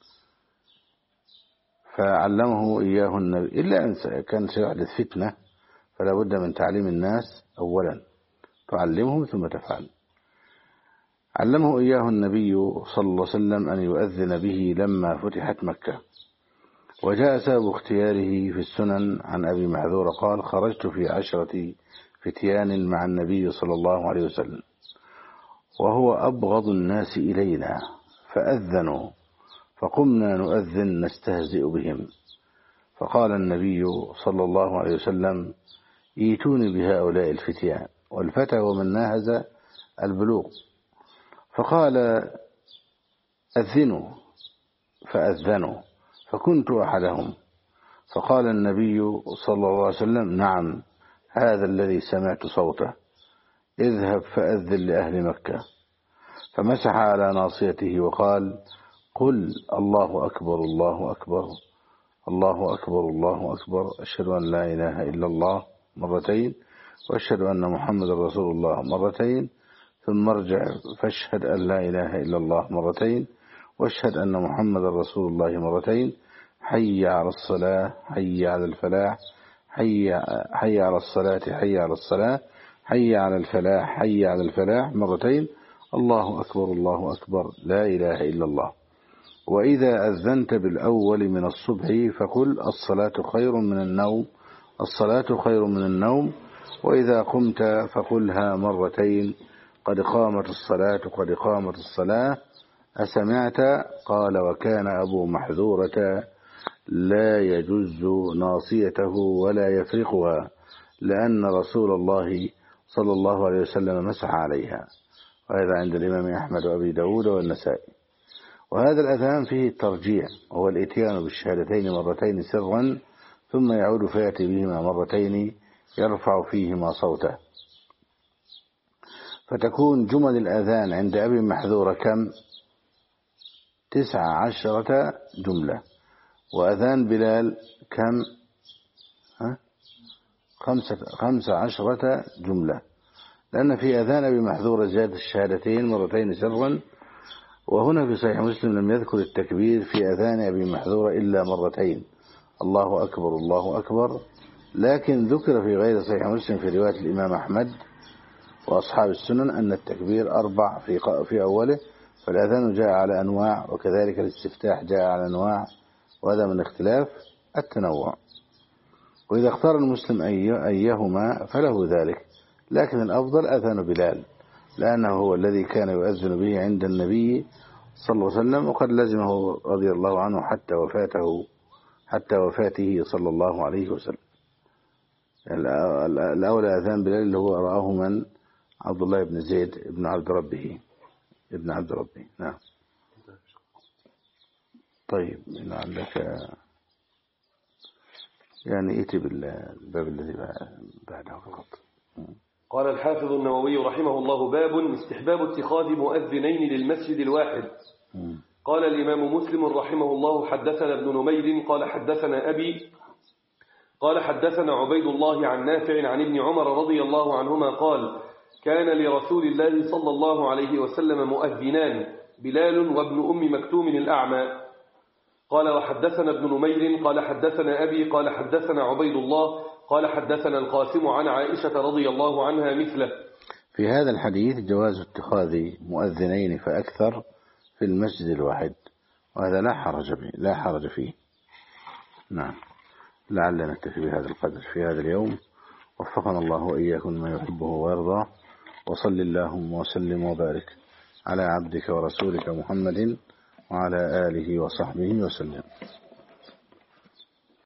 فعلمه إياه النبي، إلا أن كان سيحدث فتنة فلا بد من تعليم الناس أولا، تعلمهم ثم تفعل. علمه إياه النبي صلى الله عليه وسلم أن يؤذن به لما فتحت مكة. وجاء سبب اختياره في السنن عن أبي محذور قال: خرجت في عشرة فتيان مع النبي صلى الله عليه وسلم وهو أبغض الناس إلينا، فأذنوا فقمنا نؤذن نستهزئ بهم، فقال النبي صلى الله عليه وسلم: ايتوني بهؤلاء الفتيان. والفتى ومن ناهز البلوغ. فقال: أذنوا، فأذنوا، فكنت أحدهم. فقال النبي صلى الله عليه وسلم: نعم، هذا الذي سمعت صوته، اذهب فأذن لأهل مكة. فمسح على ناصيته وقال: قل الله أكبر الله أكبر، الله أكبر الله أكبر، أشهد أن لا إله إلا الله مرتين، وأشهد أن محمد رسول الله مرتين، ثم ارجع فاشهد أن لا إله إلا الله مرتين، واشهد أن محمد رسول الله مرتين، حي على الصلاة حي على الفلاح، حي, حي على الصلاة حي على الصلاة، حي على الفلاح حي على الفلاح مرتين، الله أكبر الله أكبر، لا إله إلا الله. وإذا أذنت بالأول من الصبح فقل: الصلاة خير من النوم، الصلاة خير من النوم. وإذا قمت فقلها مرتين: قد قامت الصلاة قد قامت الصلاة. أسمعت؟ قال: وكان أبو محذورة لا يجز ناصيته ولا يفرقها، لأن رسول الله صلى الله عليه وسلم مسح عليها. وهذا عند الإمام أحمد وأبي داود والنسائي. وهذا الأذان فيه الترجيع، وهو الإتيان بالشهادتين مرتين سرا، ثم يعود فيأتي بهما مرتين يرفع فيهما صوته. فتكون جمل الأذان عند أبي محذور كم؟ تسع عشرة جملة. وأذان بلال كم؟ ها؟ خمسة, خمسة عشرة جملة، لأن في أذان أبي محذور زاد الشهادتين مرتين سرا. وهنا في صحيح مسلم لم يذكر التكبير في أذان أبي محذور إلا مرتين: الله أكبر الله أكبر. لكن ذكر في غير صحيح مسلم في رواية الإمام أحمد وأصحاب السنن أن التكبير أربع في في أوله، فالأذان جاء على أنواع، وكذلك الاستفتاح جاء على أنواع، وهذا من اختلاف التنوع. وإذا اختار المسلم أيهما فله ذلك، لكن الأفضل أذان بلال، لأنه هو الذي كان يؤذن به عند النبي صلى الله عليه وسلم، وقد لزمه رضي الله عنه حتى وفاته حتى وفاته صلى الله عليه وسلم. الأولى أذان بلال اللي هو رآه من عبد الله بن زيد ابن عبد ربه ابن عبد ربه. نعم. طيب لعلك يعني ائتي بالباب الذي بعده فقط. قال الحافظ النووي رحمه الله: باب استحباب اتخاذ مؤذنين للمسجد الواحد. قال الإمام مسلم رحمه الله: حدثنا ابن نمير قال حدثنا أبي قال حدثنا عبيد الله عن نافع عن ابن عمر رضي الله عنهما قال: كان لرسول الله صلى الله عليه وسلم مؤذنان، بلال وابن أم مكتوم الأعمى. قال وحدثنا ابن نمير قال حدثنا أبي قال حدثنا عبيد الله قال حدثنا القاسم عن عائشة رضي الله عنها مثله. في هذا الحديث جواز اتخاذ مؤذنين فأكثر في المسجد الواحد، وهذا لا حرج به لا حرج فيه. نعم. لعلنا نكتفي بهذا القدر في هذا اليوم، وفقنا الله وإياكم ما يحبه ويرضى، وصل اللهم وسلم وبارك على عبدك ورسولك محمد وعلى آله وصحبه وسلم.